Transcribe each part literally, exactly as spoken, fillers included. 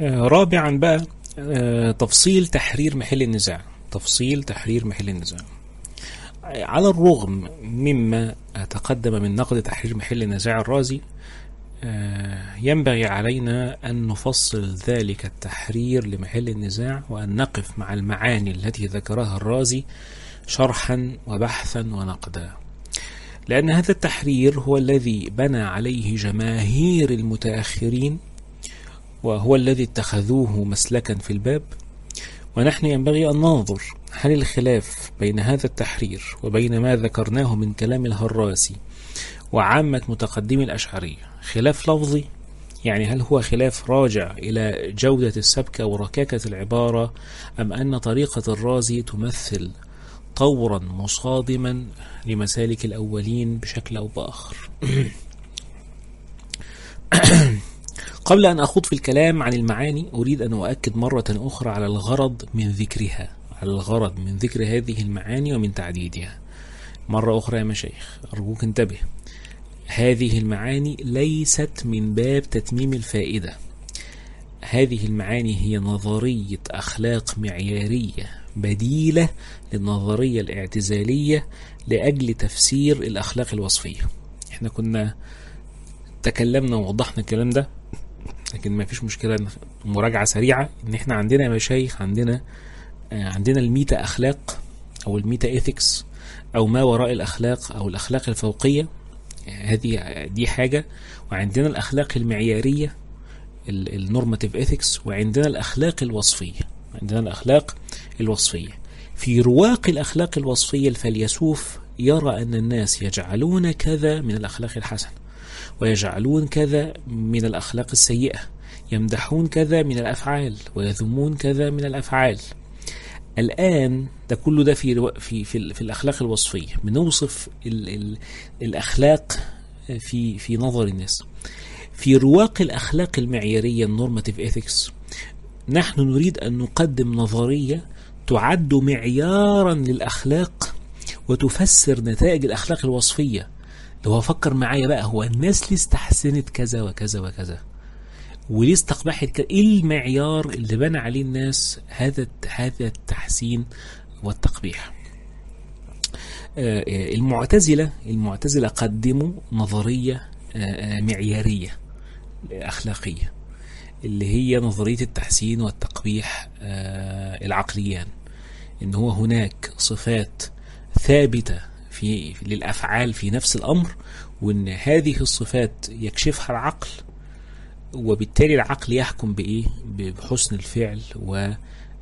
آه، رابعا بقى آه، تفصيل تحرير محل النزاع. تفصيل تحرير محل النزاع. على الرغم مما تقدم من نقد تحرير محل النزاع الرازي، آه، ينبغي علينا أن نفصل ذلك التحرير لمحل النزاع، وأن نقف مع المعاني التي ذكرها الرازي شرحا وبحثا ونقدا، لأن هذا التحرير هو الذي بنى عليه جماهير المتأخرين، وهو الذي اتخذوه مسلكا في الباب. ونحن ينبغي أن ننظر هل الخلاف بين هذا التحرير وبين ما ذكرناه من كلام الهراسي وعامة متقدمي الأشعرية خلاف لفظي، يعني هل هو خلاف راجع إلى جودة السبكة وركاكة العبارة، أم أن طريقة الرازي تمثل طورا مصادما لمسالك الأولين بشكل أو بآخر. قبل أن أخوض في الكلام عن المعاني، أريد أن أؤكد مرة أخرى على الغرض من ذكرها، على الغرض من ذكر هذه المعاني ومن تعديدها. مرة أخرى يا مشايخ أرجوك انتبه، هذه المعاني ليست من باب تتميم الفائدة. هذه المعاني هي نظرية أخلاق معيارية بديلة للنظرية الاعتزالية لأجل تفسير الأخلاق الوصفية. احنا كنا تكلمنا ووضحنا الكلام ده، لكن ما فيش مشكلة. مراجعة سريعة، ان احنا عندنا يا مشايخ عندنا عندنا الميتا أخلاق أو الميتا إيثكس أو ما وراء الأخلاق أو الأخلاق الفوقية، هذه دي حاجة. وعندنا الأخلاق المعيارية النورماتيف إيثكس، وعندنا الأخلاق الوصفية. عندنا الأخلاق الوصفية. في رواق الأخلاق الوصفية الفيلسوف يرى أن الناس يجعلون كذا من الأخلاق الحسنة، ويجعلون كذا من الأخلاق السيئة، يمدحون كذا من الأفعال ويذمون كذا من الأفعال. الآن ده كله ده في في في, في الأخلاق الوصفية، بنوصف ال ال الأخلاق في في نظر الناس. في رواق الأخلاق المعيارية النورماتيف إيثكس نحن نريد أن نقدم نظرية تعد معيارا للأخلاق وتفسر نتائج الأخلاق الوصفية. لو هفكر معايا بقى، هو الناس ليه استحسنت كذا وكذا وكذا، وليه استقبحت كذا؟ ايه المعيار اللي بنى عليه الناس هذا هذا التحسين والتقبيح؟ آه المعتزلة المعتزلة قدموا نظرية آه معيارية أخلاقية، اللي هي نظرية التحسين والتقبيح آه العقليان، إن هو هناك صفات ثابتة في للأفعال في نفس الأمر، وإن هذه الصفات يكشفها العقل، وبالتالي العقل يحكم بإيه؟ بحسن الفعل و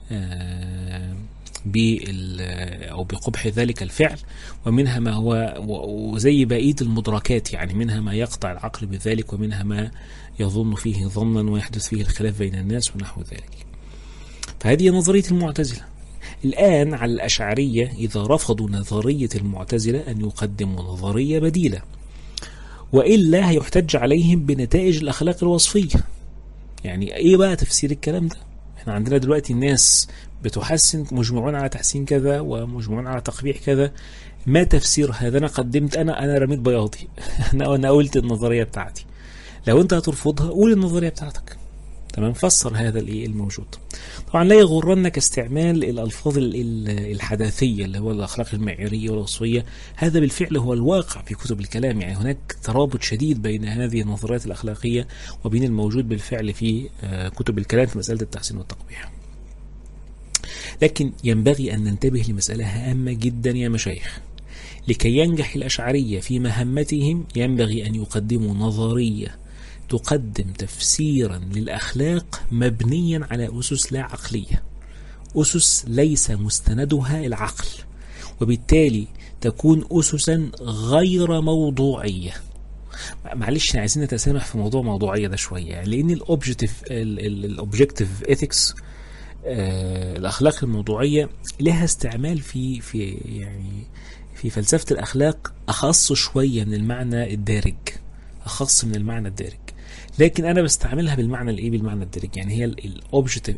أو بقبح ذلك الفعل. ومنها ما هو وزي بقية المدركات، يعني منها ما يقطع العقل بذلك، ومنها ما يظن فيه ظنا ويحدث فيه الخلاف بين الناس ونحو ذلك. فهذه نظرية المعتزلة. الآن على الأشعرية إذا رفضوا نظرية المعتزلة أن يقدموا نظرية بديلة، وإلا هيحتج عليهم بنتائج الأخلاق الوصفية. يعني إيه بقى تفسير الكلام ده؟ إحنا عندنا دلوقتي الناس بتحسن، مجمعون على تحسين كذا ومجمعون على تقبيح كذا. ما تفسير هذا؟ أنا قدمت، أنا أنا رميت بياضي أنا أنا قلت النظرية بتاعتي. لو أنت هترفضها قول النظرية بتاعتك، تمام؟ فسر هذا الإيه الموجود. طبعا لا يغرنك استعمال الألفاظ الحداثية اللي هو الأخلاق المعيارية والوصفية. هذا بالفعل هو الواقع في كتب الكلام، يعني هناك ترابط شديد بين هذه النظريات الأخلاقية وبين الموجود بالفعل في كتب الكلام في مسألة التحسين والتقبيح. لكن ينبغي أن ننتبه لمسألة هامة جدا يا مشايخ. لكي ينجح الأشعرية في مهمتهم ينبغي أن يقدموا نظرية تقدم تفسيرا للأخلاق مبنيا على أسس لا عقلية، أسس ليس مستندها العقل، وبالتالي تكون أسسا غير موضوعية. معلش عايزين نتسامح في موضوع موضوعية ده شوية، لأن الأوبجكتيف الأوبجكتيف إيثكس الأخلاق الموضوعية لها استعمال في في يعني في فلسفة الأخلاق أخص شوية من المعنى الدارج، أخص من المعنى الدارج. لكن أنا بستعملها بالمعنى الإيه؟ بالمعنى الدارج. يعني هي الأوبجكتيف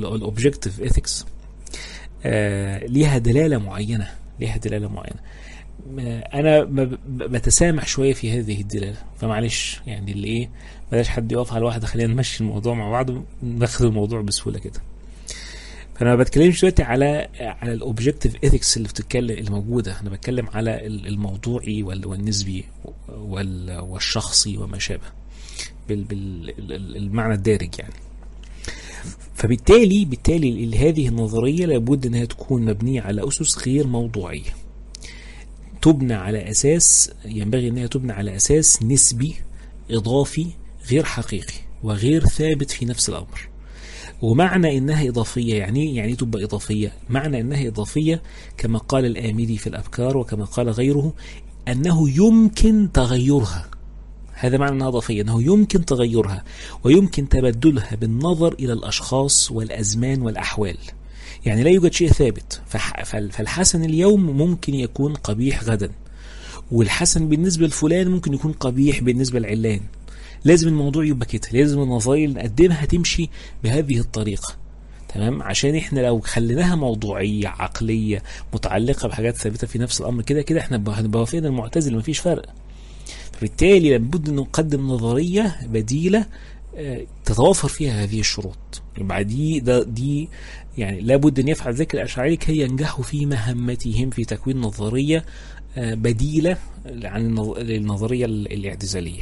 الأوبجكتيف إيثكس ليها دلالة معينة، ليها دلالة معينة. انا بتسامح شويه في هذه الدلاله، فمعلش يعني اللي ايه بلاش حد يقف على واحده، خلينا نمشي الموضوع مع بعض وناخد الموضوع بسهوله كده. فانا ما بتكلمش دلوقتي على على الاوبجكتيف ايثكس اللي بتتكلم اللي موجوده، انا بتكلم على الموضوعي والنسبي والشخصي وما شابه بالمعنى الدارج يعني. فبالتالي بالتالي هذه النظريه لابد انها تكون مبنيه على اسس غير موضوعيه، تبنى على اساس ينبغي انها تبنى على اساس نسبي اضافي غير حقيقي وغير ثابت في نفس الامر. ومعنى انها اضافيه يعني يعني تبقى اضافيه، معنى انها اضافيه كما قال الآمدي في الابكار وكما قال غيره انه يمكن تغيرها. هذا معنى انها اضافيه، انه يمكن تغيرها ويمكن تبدلها بالنظر الى الاشخاص والازمان والاحوال. يعني لا يوجد شيء ثابت، فالحسن اليوم ممكن يكون قبيح غدا، والحسن بالنسبه لفلان ممكن يكون قبيح بالنسبه لعلان. لازم الموضوع يبقى كده، لازم النظريه اللي نقدمها تمشي بهذه الطريقه، تمام؟ عشان احنا لو خليناها موضوعيه عقليه متعلقه بحاجات ثابته في نفس الامر كده كده احنا هنبقى وافقين المعتزله، مفيش فرق. فبالتالي لابد ان نقدم نظريه بديله تتوافر فيها هذه الشروط. يبقى دي ده دي يعني لابد ان يفعل ذلك الاشاعره كي ينجحوا في مهمتهم في تكوين نظريه بديله عن النظريه الاعتزاليه.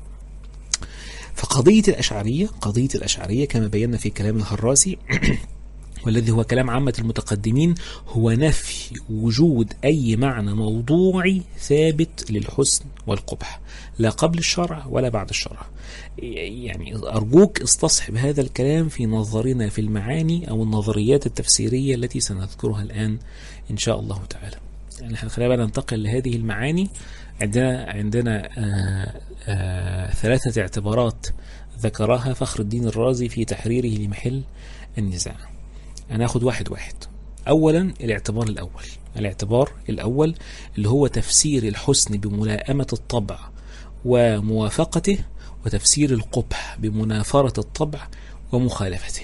فقضية الأشعرية قضية الأشعرية كما بينا في كلام الهراسي والذي هو كلام عامة المتقدمين هو نفي وجود أي معنى موضوعي ثابت للحسن والقبح، لا قبل الشرع ولا بعد الشرع. يعني أرجوك استصحب هذا الكلام في نظرنا في المعاني أو النظريات التفسيرية التي سنذكرها الآن إن شاء الله تعالى. يعني خلينا بقى ننتقل لهذه المعاني. عندنا عندنا آآ آآ ثلاثة اعتبارات ذكرها فخر الدين الرازي في تحريره لمحل النزاع. أنا أخذ واحد واحد. أولا الاعتبار الأول الاعتبار الأول اللي هو تفسير الحسن بملائمة الطبع وموافقته، وتفسير القبح بمنافرة الطبع ومخالفته.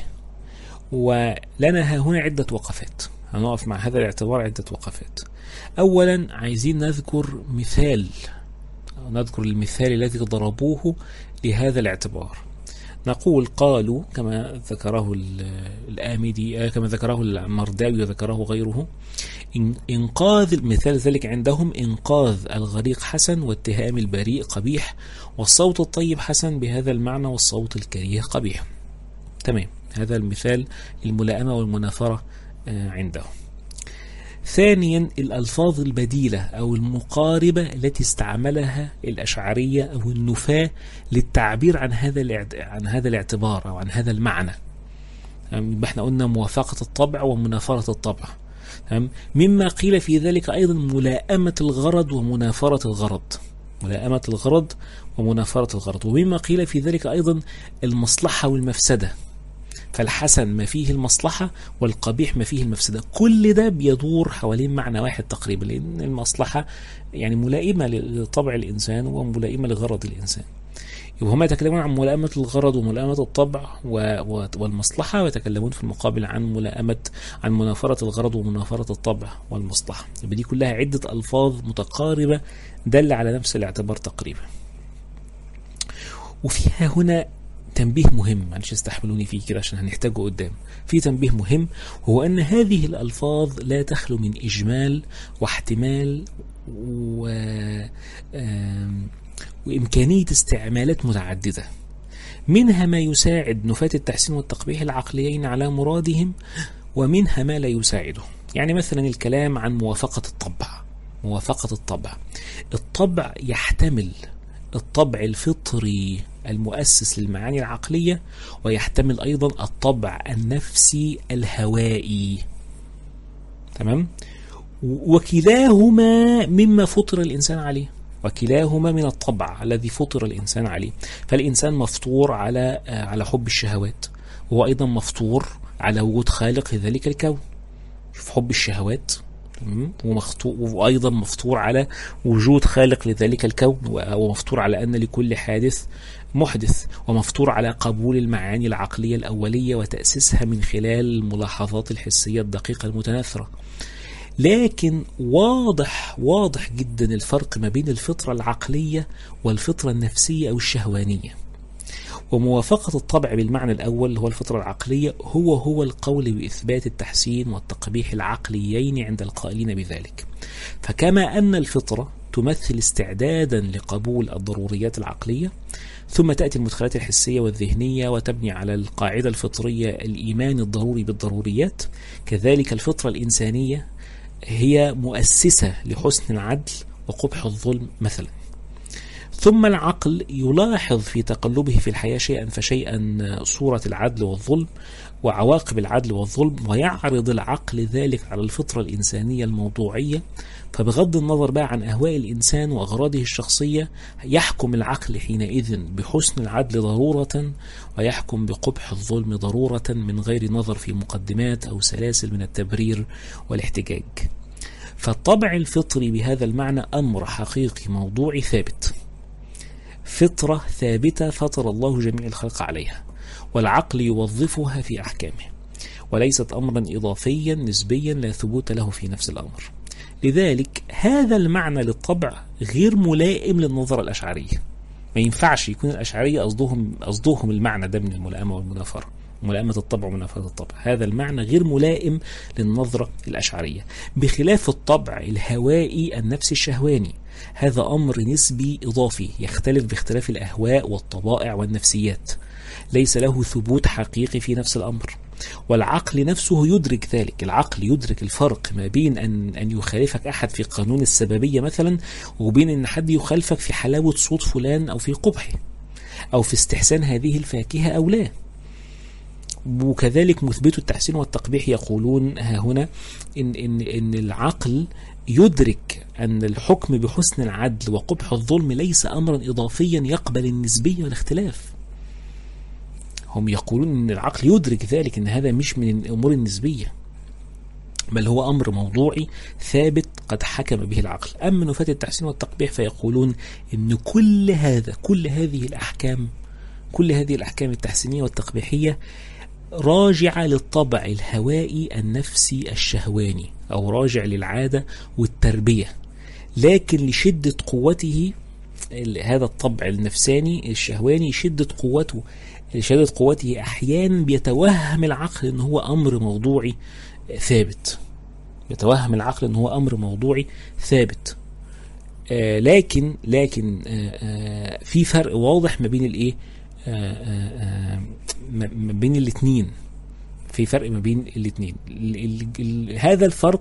ولنا هنا عدة وقفات، هنقف مع هذا الاعتبار عدة وقفات. أولا عايزين نذكر مثال نذكر المثال الذي ضربوه لهذا الاعتبار. نقول قالوا كما ذكره الآمدي كما ذكره المرداوي وذكره غيره، إنقاذ مثال ذلك عندهم إنقاذ الغريق حسن واتهام البريء قبيح، والصوت الطيب حسن بهذا المعنى والصوت الكريه قبيح. تمام، هذا المثال الملائمة والمنافرة عندهم. ثانيا الألفاظ البديلة أو المقاربة التي استعملها الأشعرية أو النفاة للتعبير عن هذا عن هذا الاعتبار أو عن هذا المعنى. احنا قلنا موافقة الطبع ومنافرة الطبع. مما قيل في ذلك أيضا ملائمة الغرض ومنافرة الغرض ملائمة الغرض ومنافرة الغرض ومما قيل في ذلك أيضا المصلحة والمفسدة. فالحسن ما فيه المصلحة والقبيح ما فيه المفسدة. كل ده بيدور حوالين معنى واحد تقريبا، لأن المصلحة يعني ملائمة لطبع الإنسان وملائمة لغرض الإنسان. يبقى هم يتكلمون عن ملائمة الغرض وملائمة الطبع والمصلحة، ويتكلمون في المقابل عن ملائمة عن منافرة الغرض ومنافرة الطبع والمصلحة. يبقى دي كلها عدة ألفاظ متقاربة دل على نفس الاعتبار تقريبا. وفيها هنا تنبيه مهم، معلش استحملوني فيه كده عشان هنحتاجه قدام. في تنبيه مهم هو أن هذه الألفاظ لا تخلو من إجمال واحتمال و... وإمكانية استعمالات متعددة، منها ما يساعد نفاة التحسين والتقبيح العقليين على مرادهم، ومنها ما لا يساعده. يعني مثلا الكلام عن موافقة الطبع موافقة الطبع الطبع يحتمل الطبع الفطري المؤسس للمعاني العقلية، ويحتمل أيضا الطبع النفسي الهوائي. تمام؟ وكلاهما مما فطر الإنسان عليه وكلاهما من الطبع الذي فطر الإنسان عليه. فالإنسان مفطور على على حب الشهوات، وهو أيضا مفطور على وجود خالق لذلك الكون في حب الشهوات، وأيضا مفطور على وجود خالق لذلك الكون، ومفطور على أن لكل حادث محدث، ومفطور على قبول المعاني العقلية الأولية وتأسيسها من خلال الملاحظات الحسية الدقيقة المتناثرة. لكن واضح واضح جدا الفرق ما بين الفطرة العقلية والفطرة النفسية أو الشهوانية. وموافقة الطبع بالمعنى الأول اللي هو الفطرة العقلية هو هو القول بإثبات التحسين والتقبيح العقليين عند القائلين بذلك. فكما أن الفطرة تمثل استعدادا لقبول الضروريات العقلية، ثم تأتي المدخلات الحسية والذهنية وتبني على القاعدة الفطرية الإيمان الضروري بالضروريات، كذلك الفطرة الإنسانية هي مؤسسة لحسن العدل وقبح الظلم مثلا. ثم العقل يلاحظ في تقلبه في الحياة شيئا فشيئا صورة العدل والظلم وعواقب العدل والظلم، ويعرض العقل ذلك على الفطرة الإنسانية الموضوعية. فبغض النظر بقى عن أهواء الإنسان وأغراضه الشخصية، يحكم العقل حينئذ بحسن العدل ضرورة، ويحكم بقبح الظلم ضرورة، من غير نظر في مقدمات أو سلاسل من التبرير والاحتجاج. فالطبع الفطري بهذا المعنى أمر حقيقي موضوعي ثابت، فطرة ثابتة فطر الله جميع الخلق عليها، والعقل يوظفها في أحكامه، وليست أمرا إضافيا نسبيا لا ثبوت له في نفس الأمر. لذلك هذا المعنى للطبع غير ملائم للنظرة الأشعرية. ما ينفعش يكون الأشعرية قصدهم قصدهم المعنى ده من الملائمة والمنافرة، ملائمة الطبع ومنافرة الطبع. هذا المعنى غير ملائم للنظرة الأشعرية، بخلاف الطبع الهوائي النفسي الشهواني. هذا أمر نسبي إضافي يختلف باختلاف الأهواء والطبائع والنفسيات، ليس له ثبوت حقيقي في نفس الأمر. والعقل نفسه يدرك ذلك، العقل يدرك الفرق ما بين أن, أن يخالفك أحد في قانون السببية مثلا، وبين أن حد يخالفك في حلاوة صوت فلان أو في قبحه أو في استحسان هذه الفاكهة أو لا. وكذلك مثبت التحسين والتقبيح يقولون ها هنا إن, إن, إن العقل يدرك أن الحكم بحسن العدل وقبح الظلم ليس أمرا إضافيا يقبل النسبية والاختلاف. هم يقولون أن العقل يدرك ذلك، أن هذا مش من الأمور النسبية، بل هو أمر موضوعي ثابت قد حكم به العقل. أما نفاة التحسين والتقبيح فيقولون أن كل هذا كل هذه الأحكام كل هذه الأحكام التحسينية والتقبيحية راجعة للطبع الهوائي النفسي الشهواني، أو راجع للعادة والتربية، لكن لشدة قوته هذا الطبع النفساني الشهواني شدة قوته شدة قوته أحيانا بيتوهم العقل أنه هو أمر موضوعي ثابت يتوهم العقل أنه هو أمر موضوعي ثابت آه لكن لكن آه آه في فرق واضح ما بين الإيه آه آه ما بين الاثنين في فرق ما بين الاثنين. هذا الفرق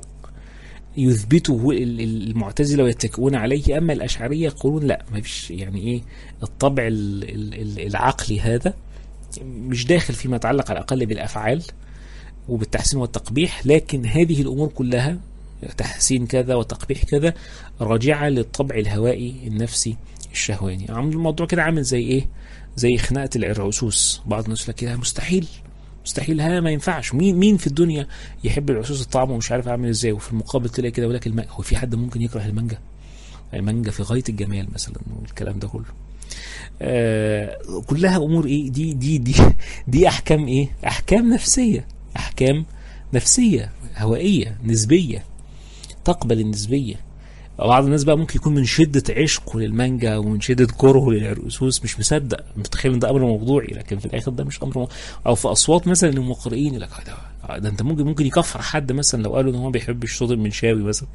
يثبته المعتزلة ويتكئون عليه. أما الأشعرية يقولون لا، ما فيش، يعني إيه الطبع العقلي هذا مش داخل فيما يتعلق على الأقل بالأفعال وبالتحسين والتقبيح، لكن هذه الأمور كلها تحسين كذا وتقبيح كذا راجعة للطبع الهوائي النفسي الشهواني. الموضوع كده عامل زي إيه، زي خناقة العرعسوس. بعض الناس لك كده مستحيل مستحيل ها ما ينفعش، مين مين في الدنيا يحب العسوس الطعم ومش عارف اعمل ازاي، وفي المقابل تلاقي كده ولك المانجا. هو في حد ممكن يكره المانجا؟ المانجا في غاية الجمال مثلا، والكلام ده كله آه كلها امور ايه دي دي دي دي احكام ايه احكام نفسية احكام نفسية هوائية نسبية تقبل النسبية. بعض الناس بقى ممكن يكون من شدة عشقه للمانجا ومن شدة كرهه للعرقسوس مش مصدق، متخيل ان ده امر موضوعي، لكن في الاخر ده مش امر موضوعي. او في اصوات مثلا للمقرئين يقول لك ده, ده انت ممكن ممكن يكفر حد مثلا لو قالوا ان هو ما بيحبش صوت المنشاوي مثلا.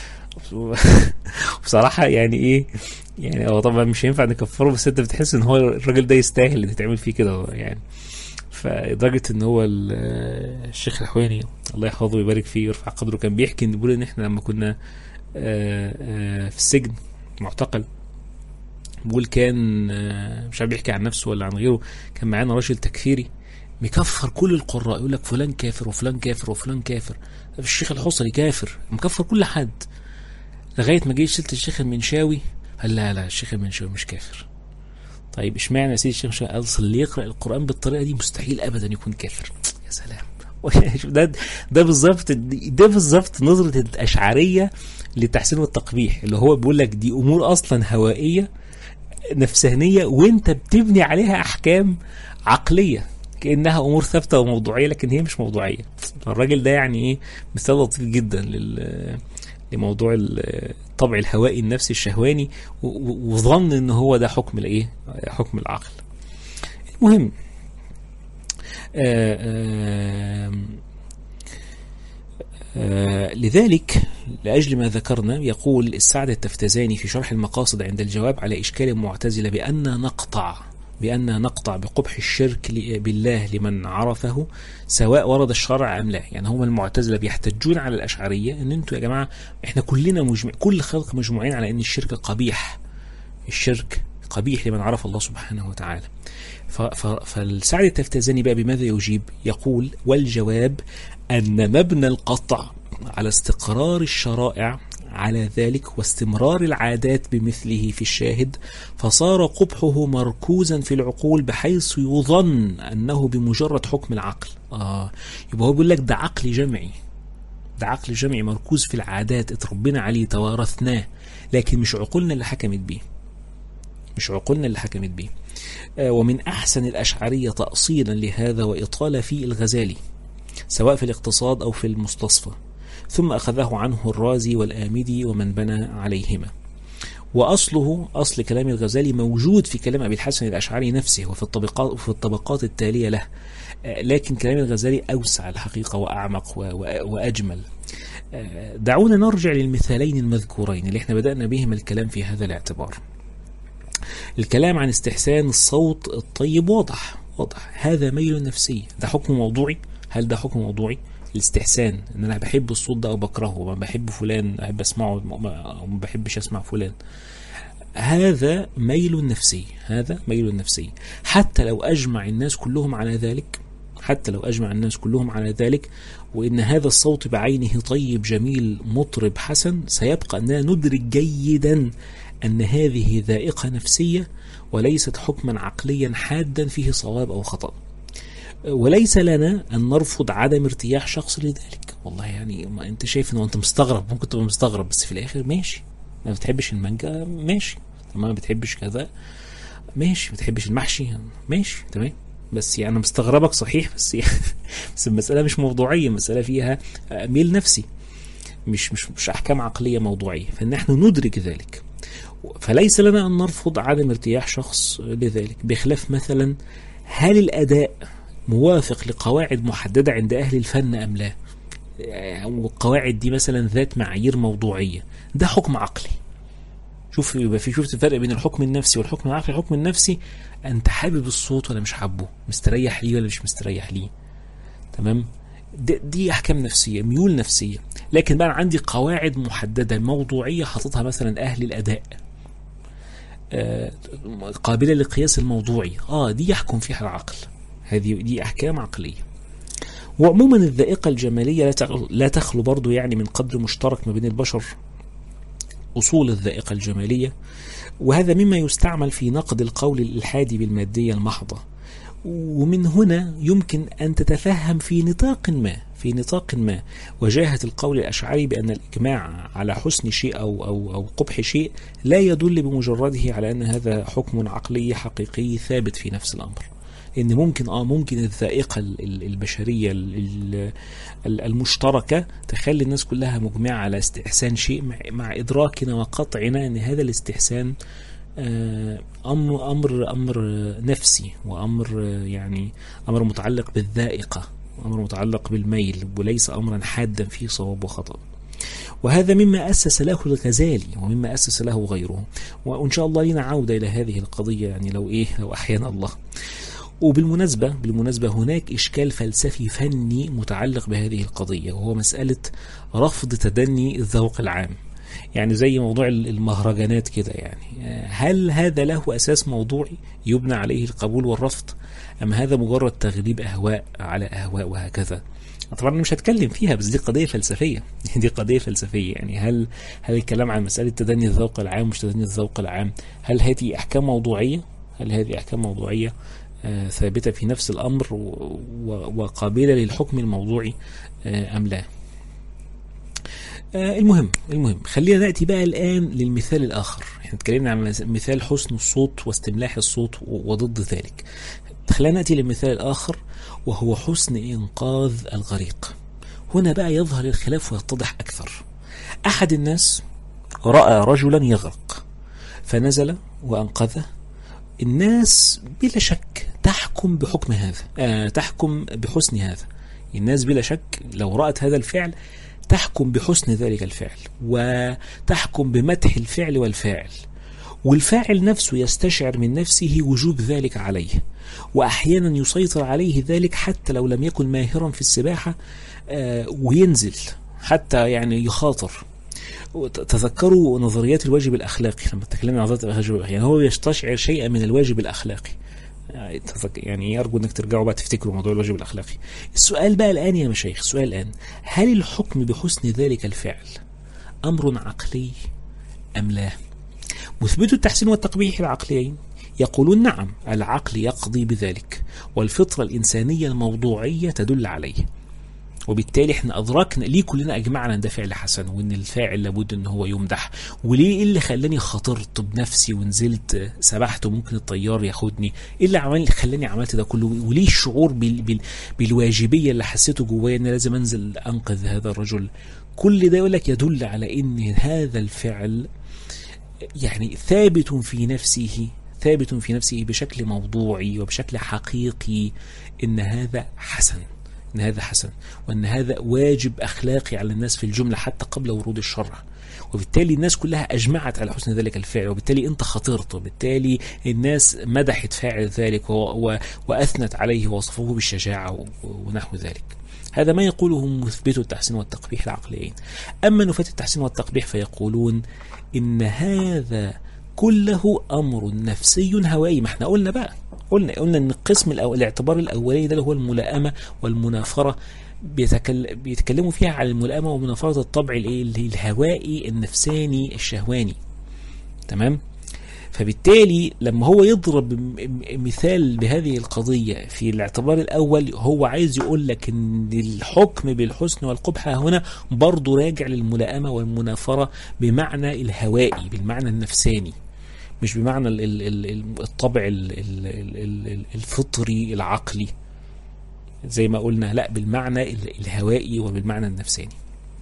بصراحة يعني ايه، يعني هو طبعا مش هينفع نكفره، بس انت بتحس ان هو الراجل ده يستاهل اللي تتعمل فيه كده يعني. فدرجة ان هو الشيخ الحويني الله يحفظه ويبارك فيه ويرفع قدره كان بيحكي ان بيقول ان احنا لما كنا آآ آآ في السجن معتقل، بقول كان مش عارف بيحكي عن نفسه ولا عن غيره، كان معانا راجل تكفيري مكفر كل القراء، يقول لك فلان كافر وفلان كافر وفلان كافر، الشيخ الحصري كافر، مكفر كل حد، لغايه ما جه سيره الشيخ المنشاوي قال لا لا الشيخ المنشاوي مش كافر. طيب اشمعنى يا سيدي الشيخ المنشاوي؟ قال اللي يقرأ القرآن بالطريقه دي مستحيل ابدا يكون كافر. يا سلام، ده ده بالظبط ده بالظبط نظره الاشعريه للتحسين والتقبيح، اللي هو بيقول لك دي امور اصلا هوائيه نفسانيه وانت بتبني عليها احكام عقليه كانها امور ثابته وموضوعيه، لكن هي مش موضوعيه. الراجل ده يعني ايه مثال لطيف جدا لل لموضوع الطبع الهوائي النفسي الشهواني، وظن ان هو ده حكم الايه، حكم العقل. المهم آآ آآ آآ لذلك لأجل ما ذكرنا يقول السعد التفتزاني في شرح المقاصد عند الجواب على إشكال المعتزلة بأن نقطع بأن نقطع بقبح الشرك بالله لمن عرفه سواء ورد الشرع أم لا. يعني هم المعتزلة بيحتجون على الأشعرية ان انتوا يا جماعة احنا كلنا مجمع، كل خلق مجموعين على ان الشرك قبيح، الشرك قبيح لمن عرف الله سبحانه وتعالى. فالسعد التفتزاني بقى بماذا يجيب؟ يقول والجواب أن مبنى القطع على استقرار الشرائع على ذلك واستمرار العادات بمثله في الشاهد، فصار قبحه مركوزا في العقول بحيث يظن أنه بمجرد حكم العقل. آه يبقى هو بيقول لك ده عقل جمعي، ده عقل جمعي مركوز في العادات اتربينا عليه توارثناه، لكن مش عقولنا اللي حكمت بيه، مش عقولنا اللي حكمت بيه. آه ومن أحسن الأشعرية تأصيلا لهذا وإطالة فيه الغزالي سواء في الاقتصاد أو في المستصفى، ثم أخذه عنه الرازي والآمدي ومن بنى عليهما. وأصله أصل كلام الغزالي موجود في كلام أبي الحسن الأشعري نفسه وفي الطبقات, وفي الطبقات التالية له، لكن كلام الغزالي أوسع الحقيقة وأعمق وأجمل. دعونا نرجع للمثالين المذكورين اللي احنا بدأنا بهم الكلام في هذا الاعتبار. الكلام عن استحسان الصوت الطيب واضح واضح هذا ميل نفسي، ده حكم موضوعي. هل ده حكم موضوعي؟ الاستحسان ان انا بحب الصوت ده او بكرهه، وما بحب فلان احب اسمعه وما بحبش اسمع فلان، هذا ميل نفسي، هذا ميل نفسي. حتى لو اجمع الناس كلهم على ذلك، حتى لو اجمع الناس كلهم على ذلك وان هذا الصوت بعينه طيب جميل مطرب حسن، سيبقى اننا ندرك جيدا ان هذه ذائقة نفسية وليست حكما عقليا حادا فيه صواب او خطأ. وليس لنا أن نرفض عدم ارتياح شخص لذلك. والله يعني ما أنت شايف أنه أنت مستغرب، ممكن تبقى مستغرب، بس في الآخر ماشي. ما بتحبش المانجا ماشي، ما بتحبش كذا ماشي، ما بتحبش المحشي ماشي تمام، بس يعني أنا مستغربك صحيح، بس بس المسألة مش موضوعية، مسألة فيها ميل نفسي، مش مش مش أحكام عقلية موضوعية، فنحن ندرك ذلك. فليس لنا أن نرفض عدم ارتياح شخص لذلك، بخلاف مثلا هل الأداء موافق لقواعد محددة عند أهل الفن أم لا، والقواعد دي مثلا ذات معايير موضوعية، ده حكم عقلي. شوف يبقى في شفت الفرق بين الحكم النفسي والحكم العقلي. الحكم النفسي أنت حابب الصوت ولا مش حابه، مستريح ليه ولا مش مستريح ليه، تمام، دي أحكام نفسية، ميول نفسية. لكن بقى عندي قواعد محددة موضوعية حطتها مثلا أهل الأداء، آه قابلة للقياس الموضوعي، آه دي يحكم فيها العقل، هذه دي أحكام عقلية. وعموما الذائقة الجمالية لا تخلو برضو يعني من قدر مشترك ما بين البشر، أصول الذائقة الجمالية، وهذا مما يستعمل في نقد القول الإلحادي بالمادية المحضة. ومن هنا يمكن أن تتفهم في نطاق ما في نطاق ما وجاهة القول الأشعري بأن الإجماع على حسن شيء أو, أو, أو قبح شيء لا يدل بمجرده على أن هذا حكم عقلي حقيقي ثابت في نفس الأمر. إن ممكن آه ممكن الذائقة البشرية المشتركة تخلي الناس كلها مجمعة على استحسان شيء، مع إدراكنا وقطعنا أن هذا الاستحسان أمر أمر أمر نفسي، وأمر يعني أمر متعلق بالذائقة، أمر متعلق بالميل، وليس أمرا حادا فيه صواب وخطأ. وهذا مما أسس له الغزالي ومما أسس له غيره. وإن شاء الله لنا عودة إلى هذه القضية يعني لو إيه لو أحيانا الله. وبالمناسبة بالمناسبة هناك إشكال فلسفي فني متعلق بهذه القضية، وهو مسألة رفض تدني الذوق العام. يعني زي موضوع المهرجانات كده، يعني هل هذا له أساس موضوعي يبنى عليه القبول والرفض، أم هذا مجرد تغليب أهواء على أهواء وهكذا؟ طبعا مش هتكلم فيها، بس دي قضية فلسفية دي قضية فلسفية. يعني هل هل الكلام عن مسألة تدني الذوق العام مش تدني الذوق العام، هل هذه أحكام موضوعية هل هذه أحكام موضوعية آه ثابتة في نفس الأمر وقابلة للحكم الموضوعي آه أم لا؟ آه المهم المهم خلينا نأتي بقى الآن للمثال الآخر. احنا اتكلمنا عن مثال حسن الصوت واستملاح الصوت وضد ذلك. خلينا نأتي للمثال الآخر، وهو حسن إنقاذ الغريق. هنا بقى يظهر الخلاف ويتضح أكثر. أحد الناس رأى رجلا يغرق فنزل وأنقذه. الناس بلا شك تحكم بحكم هذا، آه تحكم بحسن هذا. الناس بلا شك لو رأت هذا الفعل تحكم بحسن ذلك الفعل، وتحكم بمدح الفعل والفاعل، والفاعل نفسه يستشعر من نفسه وجوب ذلك عليه، وأحيانا يسيطر عليه ذلك حتى لو لم يكن ماهرا في السباحة، آه وينزل حتى يعني يخاطر. تذكروا نظريات الواجب الأخلاقي لما تكلمنا عن نظريات الواجب الأخلاقي، يعني هو يستشعر شيئا من الواجب الأخلاقي. يعني أرجو أنك ترجعوا بقى تفتكروا موضوع الواجب الأخلاقي. السؤال بقى الآن يا مشايخ، السؤال الآن، هل الحكم بحسن ذلك الفعل أمر عقلي أم لا؟ مثبتو التحسين والتقبيح العقليين يقولون نعم، العقل يقضي بذلك، والفطرة الإنسانية الموضوعية تدل عليه، وبالتالي احنا أدركنا ليه كلنا أجمعنا أن ده فعل حسن، وأن الفاعل لابد أن هو يمدح. وليه اللي خلاني خاطرت بنفسي ونزلت سبحت وممكن الطيار ياخدني؟ إيه اللي عمل خلاني عملت ده كله؟ وليه الشعور بال بال بالواجبية اللي حسيته جوايا أن لازم أنزل أنقذ هذا الرجل؟ كل ده يقول لك يدل على أن هذا الفعل يعني ثابت في نفسه ثابت في نفسه بشكل موضوعي وبشكل حقيقي، ان هذا حسن، ان هذا حسن وان هذا واجب اخلاقي على الناس في الجملة حتى قبل ورود الشرع. وبالتالي الناس كلها اجمعت على حسن ذلك الفعل، وبالتالي انت خطرت، وبالتالي الناس مدحت فاعل ذلك واثنت عليه ووصفوه بالشجاعة ونحو ذلك. هذا ما يقوله مثبتو التحسين والتقبيح العقليين. اما نفاة التحسين والتقبيح فيقولون ان هذا كله امر نفسي هوائي. ما احنا قلنا بقى قلنا قلنا ان القسم الأول الاعتبار الاولي ده اللي هو الملائمه والمنافره، بيتكل... بيتكلموا فيها على الملائمه ومنافره الطبع الايه الهوائي النفساني الشهواني. تمام. فبالتالي لما هو يضرب مثال بهذه القضية في الاعتبار الأول، هو عايز يقول لك ان الحكم بالحسن والقبح هنا برضو راجع للملائمة والمنافرة بمعنى الهوائي، بالمعنى النفساني، مش بمعنى الطبع الفطري العقلي زي ما قلنا، لا بالمعنى الهوائي وبالمعنى النفساني.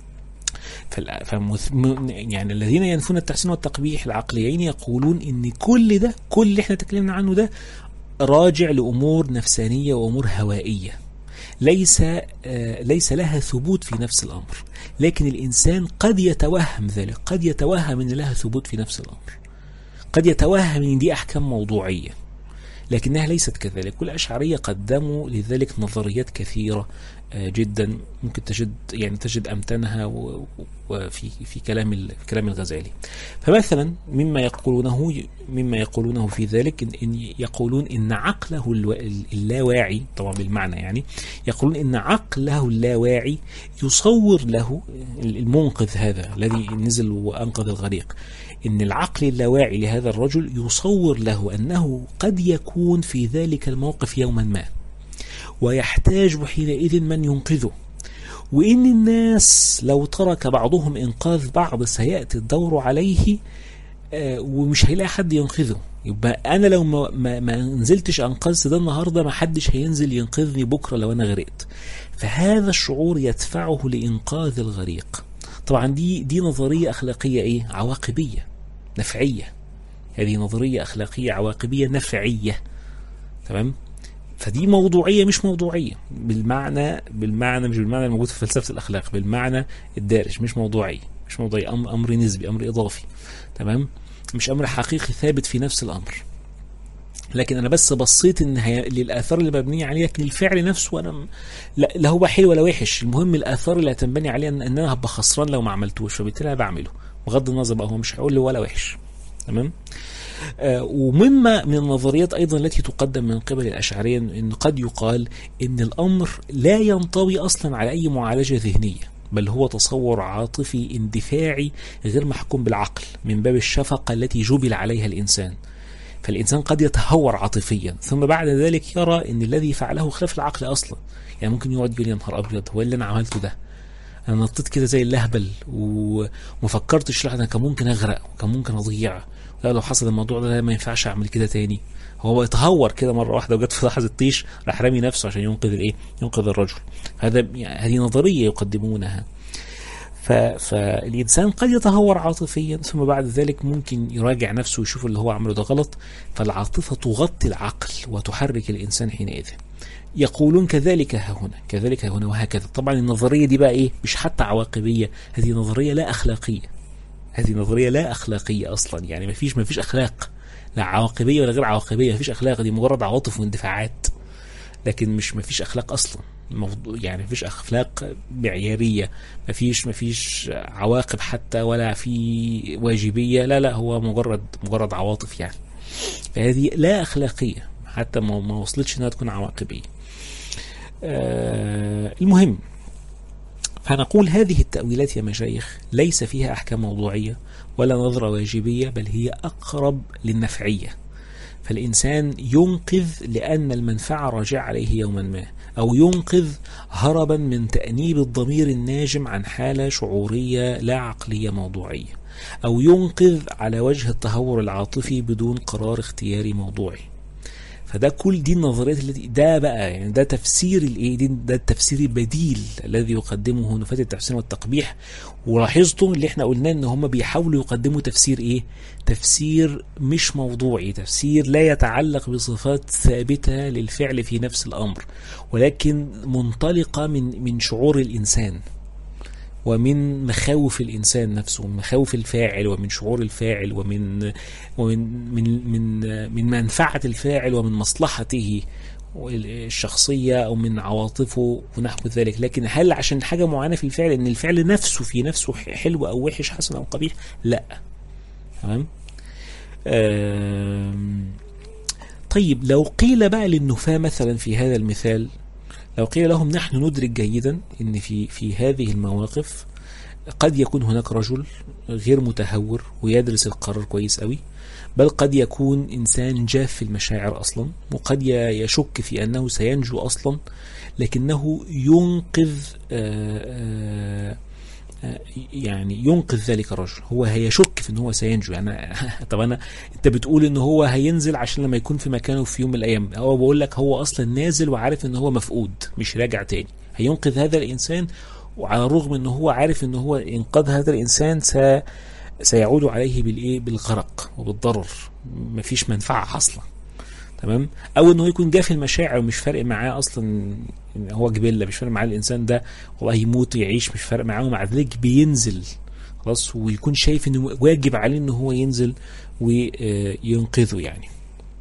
يعني الذين ينفون التحسين والتقبيح العقليين يقولون ان كل ده كل اللي احنا تكلمنا عنه ده راجع لأمور نفسانية وأمور هوائية، ليس آه ليس لها ثبوت في نفس الأمر. لكن الإنسان قد يتوهم ذلك، قد يتوهم ان لها ثبوت في نفس الأمر، قد يتوهم ان دي أحكام موضوعية، لكنها ليست كذلك. والأشعرية قدموا لذلك نظريات كثيرة جدا، ممكن تجد يعني تجد أمتنها وفي في كلام في كلام الغزالي. فمثلا مما يقولونه مما يقولونه في ذلك إن, إن يقولون إن عقله اللاواعي، طبعا بالمعنى يعني، يقولون إن عقله اللاواعي يصور له المنقذ هذا الذي نزل وأنقذ الغريق، إن العقل اللاواعي لهذا الرجل يصور له أنه قد يكون في ذلك الموقف يوما ما، ويحتاج حينئذ من ينقذه، وإن الناس لو ترك بعضهم إنقاذ بعض سيأتي الدور عليه آه ومش هيلاقي حد ينقذه. يبقى أنا لو ما, ما, ما نزلتش أنقذت ده النهاردة، ما حدش هينزل ينقذني بكرة لو أنا غرقت. فهذا الشعور يدفعه لإنقاذ الغريق. طبعا دي دي نظرية أخلاقية إيه؟ عواقبية نفعية. هذه نظرية أخلاقية عواقبية نفعية. تمام. فدي موضوعية مش موضوعية بالمعنى بالمعنى مش بالمعنى الموجود في فلسفة الأخلاق، بالمعنى الدارج، مش موضوعي مش موضوعي أمر, أمر نسبي، أمر إضافي. تمام. مش أمر حقيقي ثابت في نفس الأمر. لكن أنا بس بصيت إن هي للآثار اللي مبنية عليه، لكن الفعل نفسه أنا لا, لا هو حلو ولا وحش، المهم الآثار اللي هتنبني عليها إن أنا هبقى خسران لو ما عملتوش، فبالتالي أنا بعمله بغض النظر بقى هو مش هيقول لي ولا وحش. تمام. آه ومما من النظريات أيضا التي تقدم من قبل الأشعرية إن قد يقال إن الأمر لا ينطوي أصلا على أي معالجة ذهنية، بل هو تصور عاطفي اندفاعي غير محكوم بالعقل من باب الشفقة التي جبل عليها الإنسان. فالإنسان قد يتهور عاطفيا ثم بعد ذلك يرى إن الذي فعله خلاف العقل أصلا. يعني ممكن يقعد يقول يا نهار أبيض هو اللي أنا عملته ده، انا نطيت كده زي اللهبل وما فكرتش، لا انا كان ممكن اغرق وكان ممكن اضيع، لا لو حصل الموضوع ده ما ينفعش اعمل كده تاني. هو اتهور كده مره واحده وجت في لحظه طيش راح رامي نفسه عشان ينقذ الايه، ينقذ الرجل. هذا يعني هذه نظريه يقدمونها. فالإنسان قد يتهور عاطفيا ثم بعد ذلك ممكن يراجع نفسه ويشوف اللي هو عمله ده غلط، فالعاطفة تغطي العقل وتحرك الإنسان حينئذ. يقولون كذلك ها هنا، كذلك ها هنا وهكذا. طبعا النظرية دي بقى إيه؟ مش حتى عواقبية، هذه نظرية لا أخلاقية، هذه نظرية لا أخلاقية أصلا. يعني ما فيش ما فيش أخلاق، لا عواقبية ولا غير عواقبية، ما فيش أخلاق، دي مجرد عواطف واندفاعات، لكن مش ما فيش أخلاق أصلا. الموضوع يعني مفيش اخلاق معياريه، مفيش مفيش عواقب حتى ولا في واجبيه، لا لا هو مجرد مجرد عواطف يعني. فهذه لا اخلاقيه حتى ما ما وصلتش انها تكون عواقبيه. آه المهم، فنقول هذه التأويلات يا مشايخ ليس فيها احكام موضوعيه ولا نظره واجبيه، بل هي اقرب للنفعيه. فالإنسان ينقذ لأن المنفعة راجعة عليه يوما ما، أو ينقذ هربا من تأنيب الضمير الناجم عن حالة شعورية لا عقلية موضوعية، أو ينقذ على وجه التهور العاطفي بدون قرار اختياري موضوعي. فده كل دي النظريات التي ده بقى يعني ده تفسير الايه، ده التفسير البديل الذي يقدمه نفاة التحسين والتقبيح. ولاحظتوا اللي احنا قلنا ان هم بيحاولوا يقدموا تفسير ايه، تفسير مش موضوعي، تفسير لا يتعلق بصفات ثابتة للفعل في نفس الامر، ولكن منطلقة من من شعور الانسان ومن مخاوف الإنسان نفسه، ومن مخاوف الفاعل ومن شعور الفاعل ومن ومن من من من منفعة الفاعل ومن مصلحته الشخصية أو من عواطفه ونحو ذلك. لكن هل عشان حاجة معينة في الفعل إن الفعل نفسه في نفسه حلو أو وحش، حسن أو قبيح؟ لا. تمام. طيب لو قيل بقى للنفاة مثلا في هذا المثال، لو قيل لهم نحن ندرك جيدا ان في في هذه المواقف قد يكون هناك رجل غير متهور ويدرس القرار كويس قوي، بل قد يكون انسان جاف في المشاعر اصلا، وقد يشك في انه سينجو اصلا، لكنه ينقذ آآ آآ يعني ينقذ ذلك الرجل. هو هيشك في ان هو سينجو يعني. طب انا انت بتقول ان هو هينزل عشان لما يكون في مكانه في يوم من الايام، هو بقول لك هو اصلا نازل وعارف ان هو مفقود مش راجع تاني، هينقذ هذا الانسان، وعلى الرغم ان هو عارف ان هو انقاذ هذا الانسان س سيعود عليه بالايه، بالغرق وبالضرر، مفيش منفعه حاصله. تمام. او انه يكون جاف المشاعر ومش فارق معاه اصلا، هو جبله مش فارق معاه الانسان ده والله يموت يعيش مش فارق معاه، ومع ذلك بينزل خلاص، ويكون شايف انه واجب عليه انه هو ينزل وينقذه يعني.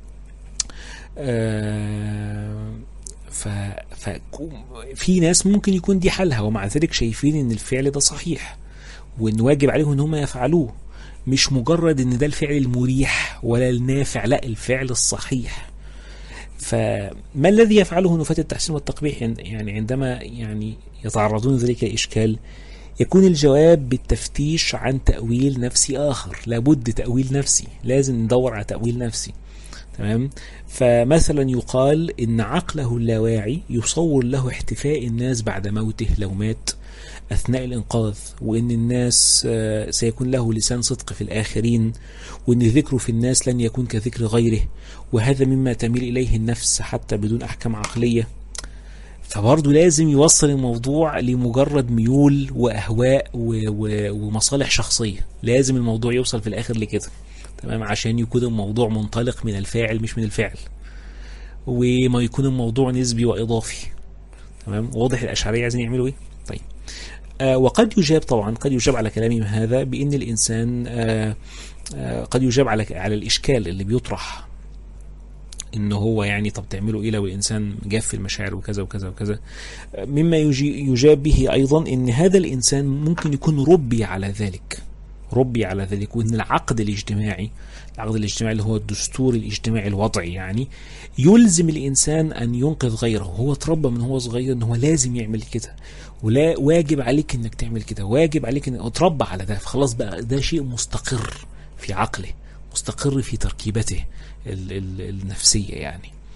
ف ففي ناس ممكن يكون دي حالها، ومع ذلك شايفين ان الفعل ده صحيح وان واجب عليهم ان هم يفعلوه، مش مجرد ان ده الفعل المريح ولا النافع، لا الفعل الصحيح. فما الذي يفعله نفاة التحسين والتقبيح يعني عندما يعني يتعرضون ذلك الإشكال؟ يكون الجواب بالتفتيش عن تأويل نفسي آخر. لابد تأويل نفسي، لازم ندور على تأويل نفسي. تمام. فمثلا يقال إن عقله اللاواعي يصور له احتفاء الناس بعد موته لو مات أثناء الإنقاذ، وإن الناس سيكون له لسان صدق في الآخرين، وإن ذكره في الناس لن يكون كذكر غيره، وهذا مما تميل إليه النفس حتى بدون أحكام عقلية. فبرضه لازم يوصل الموضوع لمجرد ميول وأهواء ومصالح شخصية، لازم الموضوع يوصل في الآخر لكده. تمام. عشان يكون الموضوع منطلق من الفاعل مش من الفعل، وما يكون الموضوع نسبي وإضافي. تمام. واضح الأشعرية عايزين يعملوا إيه؟ طيب. آه وقد يجاب طبعا قد يجاب على كلامهم هذا بأن الإنسان آه آه قد يجاب على على الإشكال اللي بيطرح، إنه هو يعني طب تعملوا إيه لو الإنسان جاف في المشاعر وكذا وكذا وكذا. آه مما يجاب به أيضا إن هذا الإنسان ممكن يكون ربي على ذلك، ربي على ذلك، وإن العقد الاجتماعي العقد الاجتماعي اللي هو الدستور الاجتماعي الوضعي يعني يلزم الإنسان أن ينقذ غيره. هو تربى من هو صغير إن هو لازم يعمل كده، ولا واجب عليك إنك تعمل كده، واجب عليك إنك تربى على ده، فخلاص بقى ده شيء مستقر في عقله، مستقر في تركيبته ال ال النفسية يعني.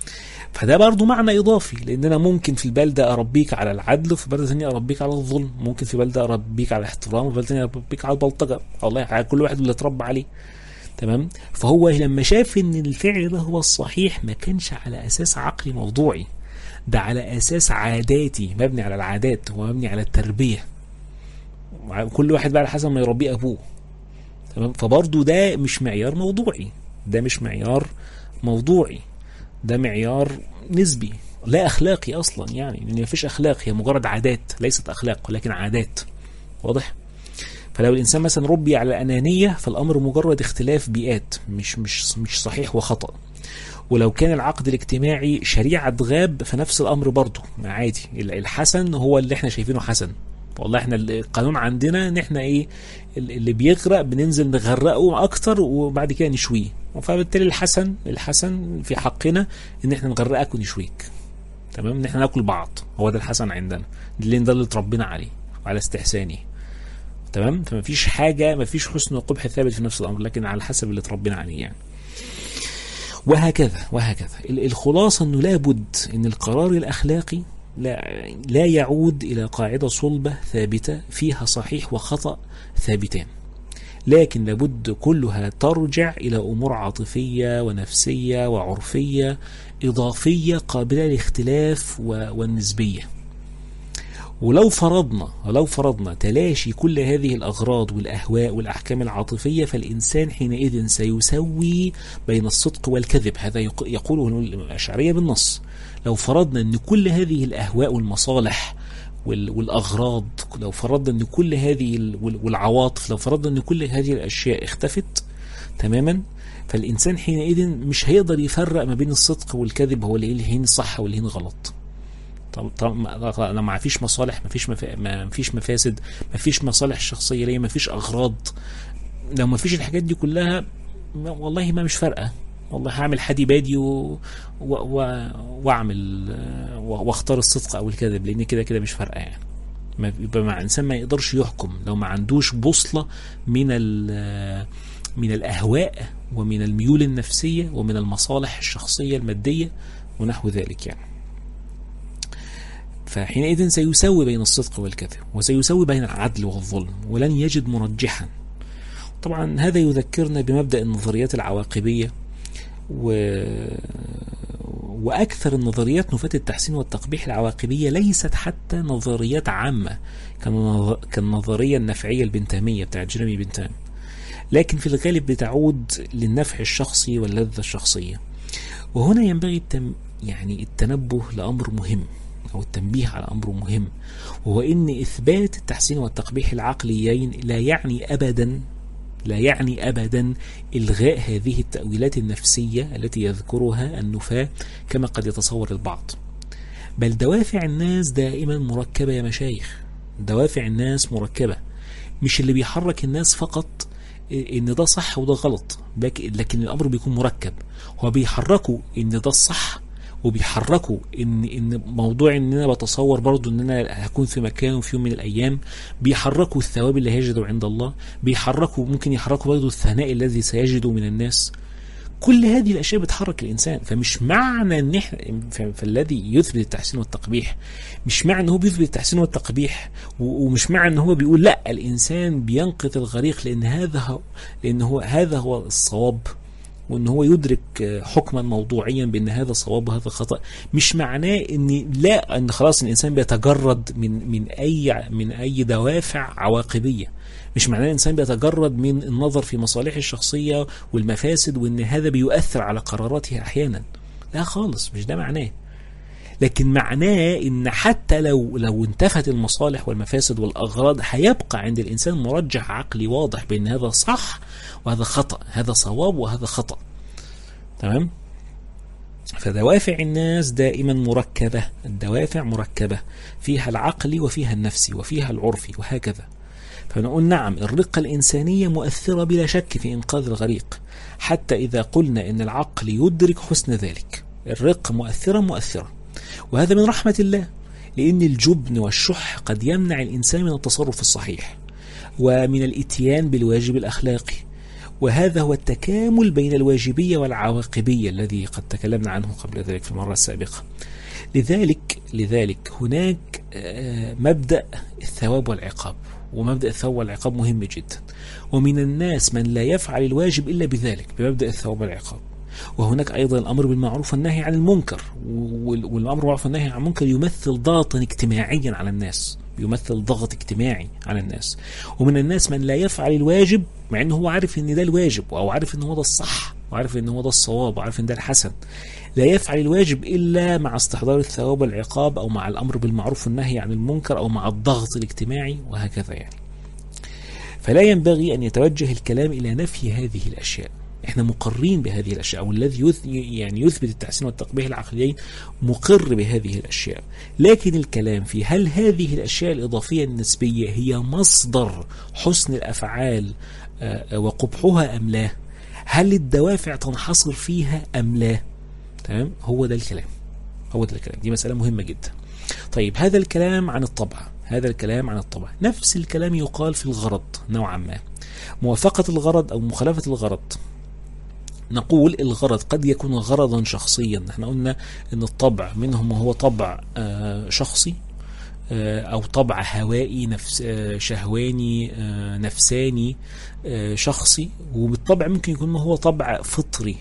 فده برضو معنى إضافي، لأن أنا ممكن في البلدة أربيك على العدل، وفي بلدة ثانية أربيك على الظلم، ممكن في بلدة أربيك على الاحترام، وفي بلدة ثانية أربيك على البلطجة، والله على كل واحد اللي اتربى عليه. تمام. فهو لما شاف ان الفعل ده هو الصحيح ما كانش على اساس عقلي موضوعي، ده على اساس عاداتي، مبني على العادات ومبني على التربية، كل واحد بقى على حسب ما يربيه ابوه. تمام. فبرضه ده مش معيار موضوعي، ده مش معيار موضوعي، ده معيار نسبي لا اخلاقي اصلا، يعني لان مفيش اخلاق، هي مجرد عادات، ليست اخلاق ولكن عادات. واضح؟ فلو الإنسان مثلا ربي على الأنانية فالأمر مجرد اختلاف بيئات، مش مش مش صحيح وخطأ. ولو كان العقد الاجتماعي شريعة غاب فنفس الأمر برضه عادي، الحسن هو اللي احنا شايفينه حسن. والله احنا القانون عندنا ان احنا ايه، اللي بيغرق بننزل نغرقه اكتر وبعد كده نشويه، فبالتالي الحسن الحسن في حقنا ان احنا نغرقك ونشويك. تمام. ان احنا ناكل بعض، هو ده الحسن عندنا، ده اللي اتربينا عليه وعلى استحسانه. تمام. فما فيش حاجة، ما فيش حسن وقبح ثابت في نفس الأمر، لكن على حسب اللي تربينا عليه يعني. وهكذا وهكذا. الخلاصة أنه لابد أن القرار الأخلاقي لا, لا يعود إلى قاعدة صلبة ثابتة فيها صحيح وخطأ ثابتان، لكن لابد كلها ترجع إلى أمور عاطفية ونفسية وعرفية إضافية قابلة للاختلاف والنسبية. ولو فرضنا ولو فرضنا تلاشي كل هذه الأغراض والأهواء والأحكام العاطفية، فالإنسان حينئذ سيسوي بين الصدق والكذب. هذا يقوله الأشعرية بالنص. لو فرضنا أن كل هذه الأهواء والمصالح والأغراض، لو فرضنا أن كل هذه والعواطف، لو فرضنا أن كل هذه الأشياء اختفت تماما، فالإنسان حينئذ مش هيقدر يفرق ما بين الصدق والكذب، هو اللي هين صح واللي هين غلط. طب طب لما ما فيش مصالح، ما فيش مفا... ما فيش مفاسد، ما فيش مصالح شخصيه ليا، ما فيش اغراض، لو ما فيش الحاجات دي كلها والله ما مش فارقه، والله هعمل حدي بادي و... و... و... واعمل واختار الصدق او الكذب، لان كده كده مش فارقه يعني. ما يبقى مع انسان ما يقدرش يحكم لو ما عندوش بوصله من ال... من الاهواء ومن الميول النفسيه ومن المصالح الشخصيه الماديه ونحو ذلك يعني. فحينئذ سيسوي بين الصدق والكذب، وسيسوي بين العدل والظلم، ولن يجد مرجحا. طبعا هذا يذكرنا بمبدأ النظريات العواقبية، و... وأكثر النظريات نفاة التحسين والتقبيح العواقبية ليست حتى نظريات عامة كالنظرية النفعية البنتامية بتاعت جيريمي بنتام، لكن في الغالب بتعود للنفع الشخصي واللذة الشخصية. وهنا ينبغي التم... يعني التنبه لأمر مهم، أو التنبيه على أمر مهم، وهو إن إثبات التحسين والتقبيح العقليين لا يعني أبدا لا يعني أبدا إلغاء هذه التأويلات النفسية التي يذكرها النفاة كما قد يتصور البعض، بل دوافع الناس دائما مركبة يا مشايخ. دوافع الناس مركبة، مش اللي بيحرك الناس فقط إن ده صح وده غلط، لكن الأمر بيكون مركب. هو بيحركوا إن ده الصح، وبيحركوا ان ان موضوع ان انا بتصور برضو ان انا هكون في مكان في يوم من الايام، بيحركوا الثواب اللي هيجده عند الله، بيحركوا ممكن يحركوا برضو الثناء الذي سيجده من الناس. كل هذه الاشياء بتحرك الانسان. فمش معنى ان احنا فالذي يثبت التحسين والتقبيح مش معنى ان هو بيثبت التحسين والتقبيح ومش معنى ان هو بيقول لا الانسان بينقذ الغريق لان هذا هو لان هو هذا هو الصواب، وان هو يدرك حكما موضوعيا بان هذا صواب وهذا خطأ. مش معناه ان لا ان خلاص الانسان بيتجرد من من اي من اي دوافع عواقبيه. مش معناه الانسان بيتجرد من النظر في مصالحه الشخصيه والمفاسد وان هذا بيؤثر على قراراته احيانا. لا خالص، مش ده معناه. لكن معناه ان حتى لو لو انتفت المصالح والمفاسد والاغراض هيبقى عند الانسان مرجح عقلي واضح بان هذا صح وهذا خطأ، هذا صواب وهذا خطأ. تمام؟ فدوافع الناس دائما مركبة، الدوافع مركبة، فيها العقلي وفيها النفسي وفيها العرفي وهكذا. فنقول نعم الرقة الإنسانية مؤثرة بلا شك في إنقاذ الغريق، حتى إذا قلنا إن العقل يدرك حسن ذلك. الرقة مؤثرة مؤثرة، وهذا من رحمة الله، لأن الجبن والشح قد يمنع الإنسان من التصرف الصحيح ومن الإتيان بالواجب الأخلاقي، وهذا هو التكامل بين الواجبية والعواقبية الذي قد تكلمنا عنه قبل ذلك في المرة السابقة. لذلك لذلك هناك مبدأ الثواب والعقاب، ومبدأ الثواب والعقاب مهم جدا. ومن الناس من لا يفعل الواجب إلا بذلك، بمبدأ الثواب والعقاب. وهناك أيضا الأمر بالمعروف والنهي عن المنكر، والأمر بالمعروف والنهي عن المنكر يمثل ضغطا اجتماعيا على الناس، يمثل ضغط اجتماعي على الناس. ومن الناس من لا يفعل الواجب مع أنه هو عارف أن ده الواجب، أو عارف أنه هو ده الصح، وعارف أنه هو ده الصواب، وعارف أن ده الحسن. لا يفعل الواجب إلا مع استحضار الثواب والعقاب، أو مع الأمر بالمعروف والنهي عن المنكر، أو مع الضغط الاجتماعي، وهكذا يعني. فلا ينبغي أن يتوجه الكلام إلى نفي هذه الأشياء. احنا مقرين بهذه الأشياء، أو الذي يعني يثبت التحسين والتقبيح العقليين مقر بهذه الأشياء. لكن الكلام في هل هذه الأشياء الإضافية النسبية هي مصدر حسن الأفعال وقبحها أم لا؟ هل الدوافع تنحصر فيها أم لا؟ تمام، هو ده الكلام، هو ده الكلام. دي مسألة مهمة جدا. طيب، هذا الكلام عن الطبع، هذا الكلام عن الطبع. نفس الكلام يقال في الغرض نوعا ما. موافقة الغرض أو مخالفة الغرض. نقول الغرض قد يكون غرضا شخصيا. احنا قلنا ان الطبع منهم هو طبع آه شخصي، آه او طبع هوائي نفس آه شهواني آه نفساني آه شخصي. وبالطبع ممكن يكون هو طبع فطري،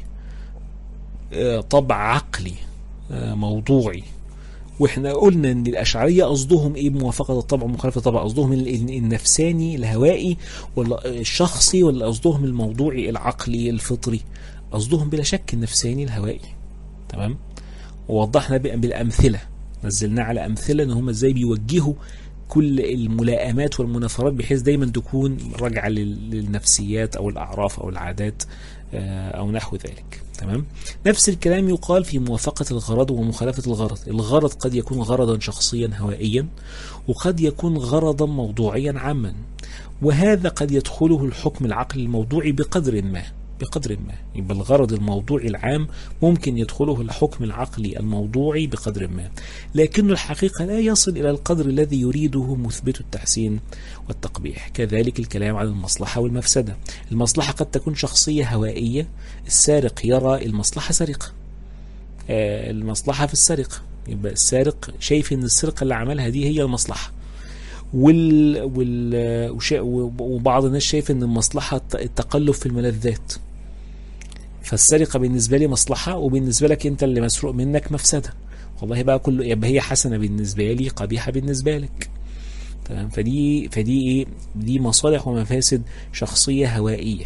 آه طبع عقلي آه موضوعي. واحنا قلنا ان الاشعريه قصدهم ايه بموافقه الطبع ومخالفه الطبع؟ قصدهم النفساني الهوائي ولا الشخصي، ولا قصدهم الموضوعي العقلي الفطري؟ قصدهم بلا شك النفساني الهوائي. تمام، ووضحنا بالامثله، نزلنا على امثله ان هم ازاي بيوجهوا كل الملائمات والمنافرات بحيث دايما تكون راجعه للنفسيات او الاعراف او العادات او نحو ذلك. تمام. نفس الكلام يقال في موافقة الغرض ومخالفة الغرض. الغرض قد يكون غرضا شخصيا هوائيا، وقد يكون غرضا موضوعيا عاما، وهذا قد يدخله الحكم العقلي الموضوعي بقدر ما بقدر ما يبقى الغرض الموضوعي العام ممكن يدخله الحكم العقلي الموضوعي بقدر ما، لكن الحقيقة لا يصل إلى القدر الذي يريده مثبت التحسين والتقبيح. كذلك الكلام عن المصلحة والمفسدة. المصلحة قد تكون شخصية هوائية، السارق يرى المصلحة سرقة، آه المصلحة في السرقة، يبقى السارق شايف ان السرقة اللي عملها دي هي المصلحة، وال... وال... وبعض الناس شايف ان المصلحة التقلب في الملذات، فالسرقة بالنسبة لي مصلحة، وبالنسبة لك انت اللي مسروق منك مفسدة. والله بقى كله يبقى هي حسنة بالنسبة لي، قبيحة بالنسبة لك. تمام. فدي فدي ايه؟ دي مصالح ومفاسد شخصية هوائية،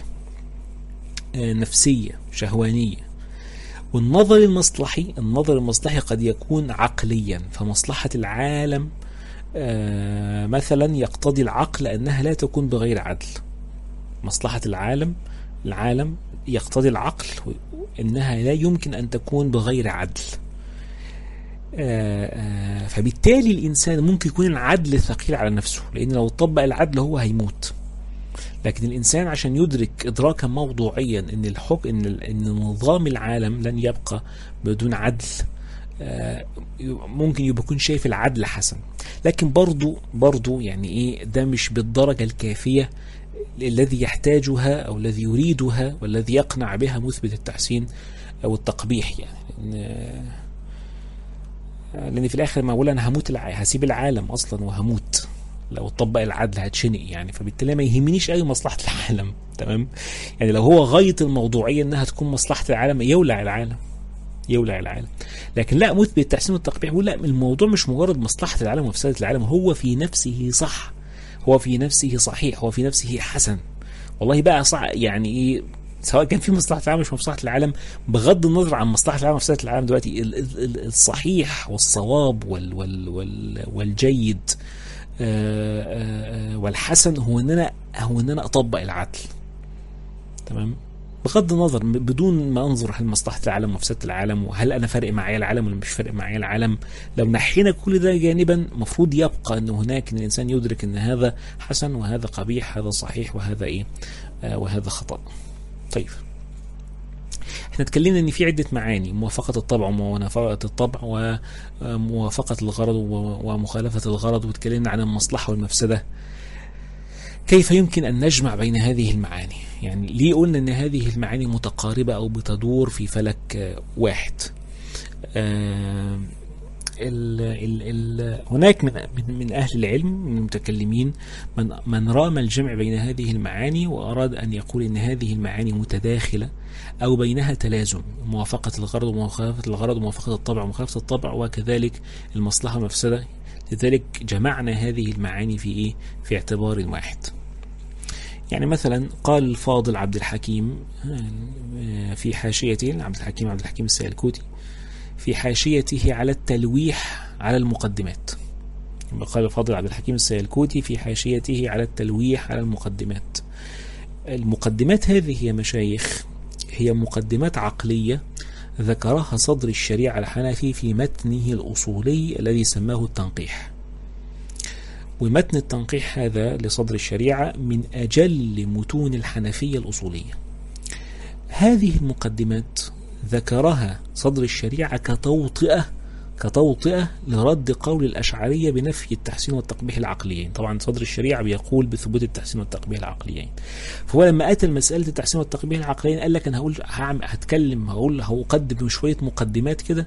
آه نفسية شهوانية. والنظر المصلحي، النظر المصلحي قد يكون عقليا، فمصلحة العالم آه مثلا يقتضي العقل أنها لا تكون بغير عدل. مصلحة العالم العالم يقتضي العقل أنها لا يمكن أن تكون بغير عدل. آه آه فبالتالي الإنسان ممكن يكون العدل ثقيل على نفسه، لأن لو طبق العدل هو هيموت. لكن الإنسان عشان يدرك إدراكا موضوعيا أن الحكم إن, إن نظام العالم لن يبقى بدون عدل، آه ممكن يكون شايف العدل حسن، لكن برضو برضو يعني إيه، ده مش بالدرجة الكافية الذي يحتاجها أو الذي يريدها والذي يقنع بها مثبت التحسين أو التقبيح. يعني لأن في الآخر ما أقول أنا هموت، هسيب العالم أصلا وهموت لو طبق العدل هتشنق يعني، فبالتالي ما يهمنيش أي مصلحة العالم. تمام. يعني لو هو غاية الموضوعية أنها تكون مصلحة العالم، يولع العالم يولع العالم. لكن لا، مثبت التحسين والتقبيح بيقول لا، الموضوع مش مجرد مصلحة العالم ومفسدة العالم، هو في نفسه صح، هو في نفسه صحيح، هو في نفسه حسن. والله بقى صح يعني ايه، سواء كان في مصلحة العالم مش مصلحة العالم، بغض النظر عن مصلحة العالم ومفسدة العالم، دلوقتي الصحيح والصواب وال وال وال والجيد والحسن هو ان انا هو ان انا اطبق العدل. تمام. بغض النظر، بدون ما انظر هل مصلحة العالم ومفسدة العالم، وهل انا فارق معايا العالم ولا مش فارق معايا العالم. لو نحينا كل ده جانبا، مفروض يبقى ان هناك ان الانسان يدرك ان هذا حسن وهذا قبيح، هذا صحيح وهذا ايه آه وهذا خطأ. طيب، احنا اتكلمنا ان في عدة معاني: موافقة الطبع ومنافقة الطبع، وموافقة الغرض ومخالفة الغرض، واتكلمنا عن المصلحة والمفسدة. كيف يمكن أن نجمع بين هذه المعاني؟ يعني ليه قلنا أن هذه المعاني متقاربة أو بتدور في فلك واحد؟ آه ال ال ال هناك من, من من أهل العلم من المتكلمين من من رام الجمع بين هذه المعاني وأراد أن يقول أن هذه المعاني متداخلة أو بينها تلازم، موافقة الغرض ومخالفة الغرض وموافقة الطبع ومخالفة الطبع وكذلك المصلحة والمفسدة. لذلك جمعنا هذه المعاني في إيه؟ في اعتبار واحد. يعني مثلا قال الفاضل عبد الحكيم في حاشيته، عبد الحكيم عبد الحكيم السيالكوتي في حاشيته على التلويح على المقدمات. قال الفاضل عبد الحكيم السيالكوتي في حاشيته على التلويح على المقدمات. المقدمات هذه يا مشايخ هي مقدمات عقلية ذكرها صدر الشريعة الحنفي في متنه الأصولي الذي سماه التنقيح. ومتن التنقيح هذا لصدر الشريعة من أجل متون الحنفية الأصولية. هذه المقدمات ذكرها صدر الشريعة كتوطئة كتوطئة لرد قول الأشعرية بنفي التحسين والتقبيح العقليين. طبعا صدر الشريعة بيقول بثبوت التحسين والتقبيح العقليين، فهو لما أتى مسألة التحسين والتقبيح العقليين قال لك أنا هقول هتكلم هقول هقدم شوية مقدمات كده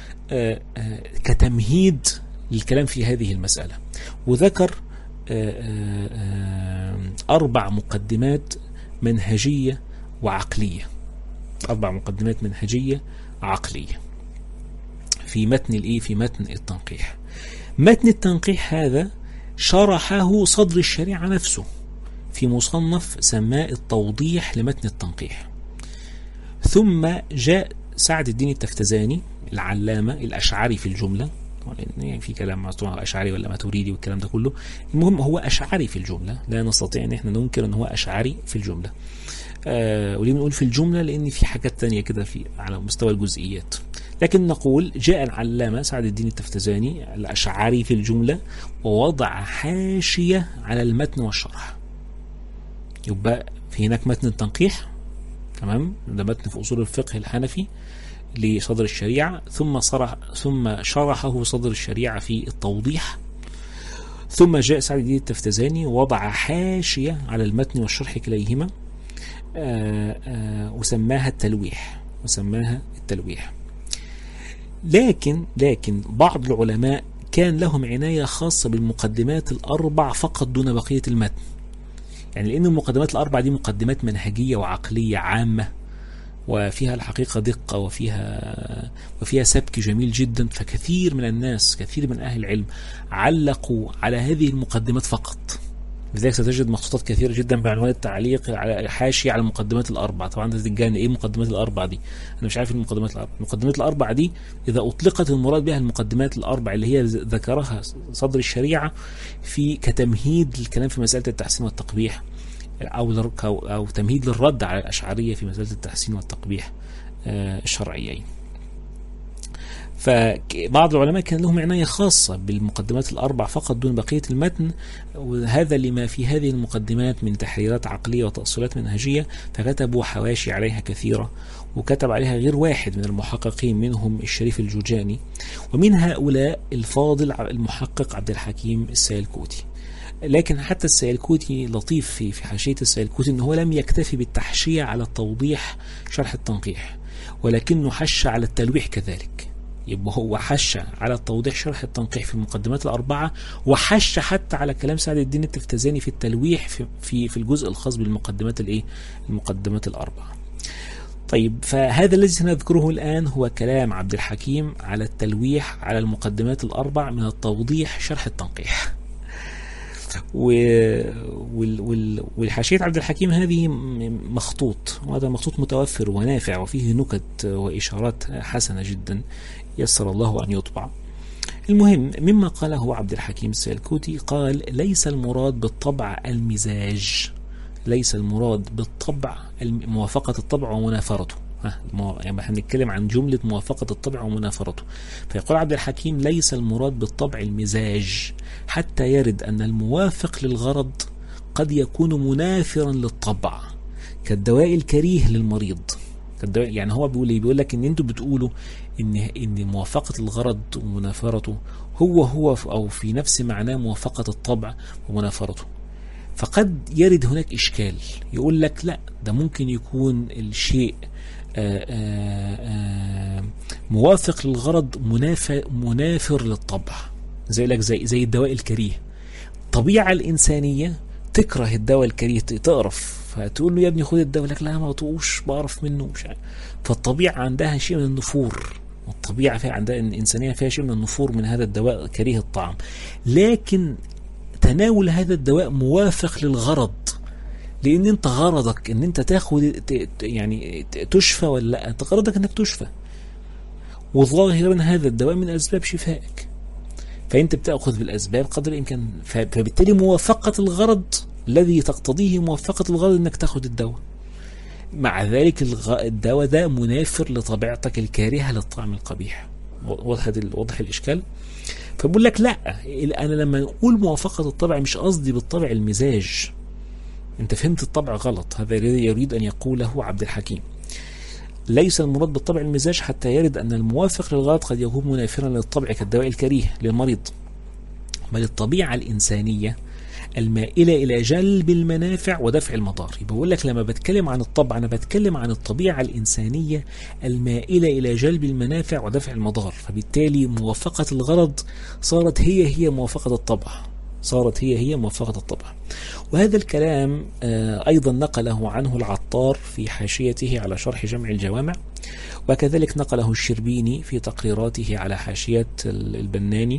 كتمهيد للكلام في هذه المسألة، وذكر آآ آآ أربع مقدمات منهجية وعقلية أربع مقدمات منهجية عقلية في متن الإيه في متن التنقيح. متن التنقيح هذا شرحه صدر الشريعة نفسه في مصنف سماه التوضيح لمتن التنقيح. ثم جاء سعد الدين التفتزاني العلامة الأشعري في الجملة، يعني في كلام مصطلح أشعري ولا ماتوريدي والكلام ده كله، المهم هو أشعري في الجملة، لا نستطيع أن احنا ننكر أن هو أشعري في الجملة. آه وليه بنقول في الجملة؟ لأن في حاجات تانية كده في على مستوى الجزئيات، لكن نقول جاء العلامة سعد الدين التفتزاني الأشعري في الجملة ووضع حاشية على المتن والشرح. يبقى في هناك متن التنقيح، تمام، ده متن في أصول الفقه الحنفي لصدر الشريعة، ثم صرح ثم شرحه صدر الشريعة في التوضيح، ثم جاء سعد الدين التفتزاني ووضع حاشية على المتن والشرح كليهما آآ آآ وسماها التلويح وسماها التلويح. لكن لكن بعض العلماء كان لهم عناية خاصة بالمقدمات الأربع فقط دون بقية المتن، يعني لأن المقدمات الأربع دي مقدمات منهجية وعقلية عامة وفيها الحقيقة دقة وفيها وفيها سبك جميل جدا، فكثير من الناس كثير من أهل العلم علقوا على هذه المقدمات فقط. لذلك ستجد مخطوطات كثيرة جدا بعنوان التعليق على حاشية على المقدمات الأربع. طبعا ده تتجاهل ايه المقدمات الأربع دي؟ أنا مش عارف المقدمات الأربع. المقدمات الأربع دي إذا أطلقت المراد بها المقدمات الأربع اللي هي ذكرها صدر الشريعة في كتمهيد للكلام في مسألة التحسين والتقبيح أو أو تمهيد للرد على الأشعرية في مسألة التحسين والتقبيح الشرعيين. فبعض العلماء كان لهم عناية خاصة بالمقدمات الأربع فقط دون بقية المتن، وهذا لما في هذه المقدمات من تحريرات عقلية وتأصيلات منهجية، فكتبوا حواشي عليها كثيرة، وكتب عليها غير واحد من المحققين منهم الشريف الجوجاني، ومن هؤلاء الفاضل المحقق عبد الحكيم السيالكوتي. لكن حتى السيالكوتي لطيف في في حاشية السيالكوتي أنه لم يكتفي بالتحشية على التوضيح شرح التنقيح، ولكنه حش على التلويح كذلك. يبقى هو حش على التوضيح شرح التنقيح في المقدمات الأربعة، وحش حتى على كلام سعد الدين التفتزاني في التلويح في في, في الجزء الخاص بالمقدمات الايه المقدمات الأربعة. طيب، فهذا الذي سنذكره الآن هو كلام عبد الحكيم على التلويح على المقدمات الأربع من التوضيح شرح التنقيح. والحاشية عبد الحكيم هذه مخطوط، وهذا المخطوط متوفر ونافع وفيه نكت وإشارات حسنة جدا، يسر الله أن يطبع. المهم، مما قاله عبد الحكيم السيالكوتي قال: ليس المراد بالطبع المزاج، ليس المراد بالطبع موافقة الطبع ومنافرته. يعني هنتكلم عن جملة موافقة الطبع ومنافرته. فيقول عبد الحكيم: ليس المراد بالطبع المزاج، حتى يرد أن الموافق للغرض قد يكون منافرا للطبع كالدواء الكريه للمريض. يعني هو بيقول ايه؟ بيقول لك ان انتوا بتقولوا ان ان موافقة الغرض ومنافرته هو هو او في نفس معناه موافقة الطبع ومنافرته. فقد يرد هناك إشكال، يقول لك لا ده ممكن يكون الشيء آآ آآ موافق للغرض منافر للطبع، زي لك زي زي الدواء الكريه. الطبيعة الإنسانية تكره الدواء الكريه، تقرف، فتقول له يا ابني خد الدواء، لك لا ما طقوش بعرف منه مش عارف. فالطبيعة عندها شيء من النفور، والطبيعة فيها عندها الإنسانية فيها شيء من النفور من هذا الدواء كريه الطعم. لكن تناول هذا الدواء موافق للغرض، لأن أنت غرضك أن أنت تاخد يعني تشفى ولا لا، أنت غرضك أنك تشفى، وظاهرا هذا الدواء من أسباب شفائك، فأنت بتأخذ بالأسباب قدر الإمكان، فبالتالي موافقة الغرض الذي تقتضيه موافقة الغرض أنك تاخد الدواء. مع ذلك الدواء ده منافر لطبيعتك الكارهة للطعم القبيح. واضح واضح الإشكال؟ فبقول لك لا، أنا لما نقول موافقة الطبع مش قصدي بالطبع المزاج، أنت فهمت الطبع غلط، هذا يريد أن يقوله عبد الحكيم. ليس المراد بالطبع المزاج حتى يرد أن الموافق للغرض قد يكون منافرا للطبع كالدواء الكريه للمريض، بل الطبيعة الإنسانية المائلة إلى جلب المنافع ودفع المضار. يبقى بقول لك لما بتكلم عن الطبع أنا بتكلم عن الطبيعة الإنسانية المائلة إلى جلب المنافع ودفع المضار، فبالتالي موافقة الغرض صارت هي هي موافقة الطبع، صارت هي هي موافقة الطبع. وهذا الكلام أيضا نقله عنه العطار في حاشيته على شرح جمع الجوامع، وكذلك نقله الشربيني في تقريراته على حاشية البناني.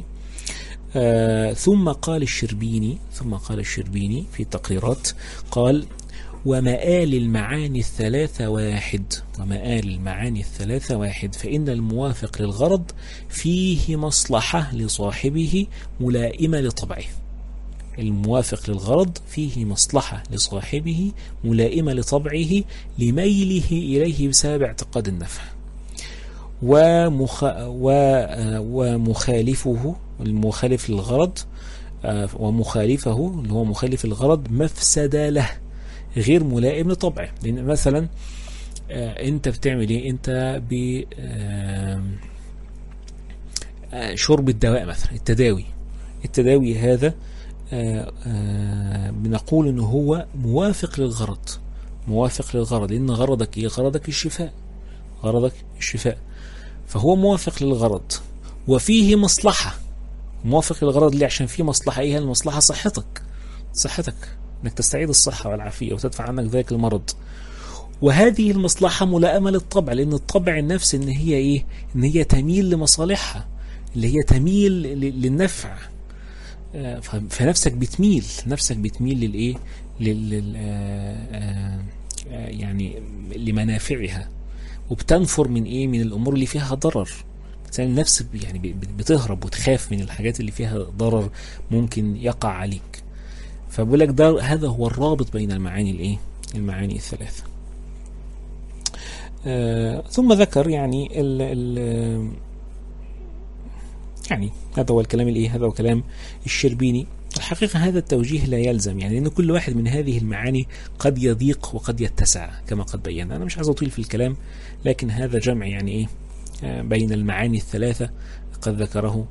آه ثم قال الشربيني ثم قال الشربيني في التقريرات، قال ومآل المعاني الثلاثة واحد ومآل المعاني الثلاثة واحد فإن الموافق للغرض فيه مصلحة لصاحبه ملائمة لطبعه. الموافق للغرض فيه مصلحة لصاحبه ملائمة لطبعه لميله إليه بسبب اعتقاد النفع، ومخ... و... ومخالفه المخالف للغرض ومخالفه اللي هو مخالف الغرض مفسدة له غير ملائم لطبعه. لأن مثلا أنت بتعمل إيه؟ أنت ب شرب الدواء مثلا، التداوي التداوي هذا بنقول إنه هو موافق للغرض، موافق للغرض لأن غرضك إيه؟ غرضك الشفاء، غرضك الشفاء، فهو موافق للغرض وفيه مصلحة. موافق للغرض ليه؟ عشان فيه مصلحة. ايه المصلحة؟ صحتك، صحتك انك تستعيد الصحة والعافية وتدفع عنك ذلك المرض. وهذه المصلحة ملائمة للطبع، لان الطبع النفس ان هي ايه؟ ان هي تميل لمصالحها، اللي هي تميل للنفع، فنفسك بتميل نفسك بتميل للايه؟ لل يعني لمنافعها، وبتنفر من ايه؟ من الامور اللي فيها ضرر. النفس يعني بتهرب وتخاف من الحاجات اللي فيها ضرر ممكن يقع عليك. فبقول لك ده هذا هو الرابط بين المعاني الايه؟ المعاني الثلاثه. آه ثم ذكر يعني ال ال يعني هذا هو الكلام الايه؟ هذا هو كلام الشربيني. الحقيقة هذا التوجيه لا يلزم، يعني ان كل واحد من هذه المعاني قد يضيق وقد يتسع كما قد بينا. انا مش عايز اطيل في الكلام، لكن هذا جمع يعني ايه بين المعاني الثلاثة قد ذكره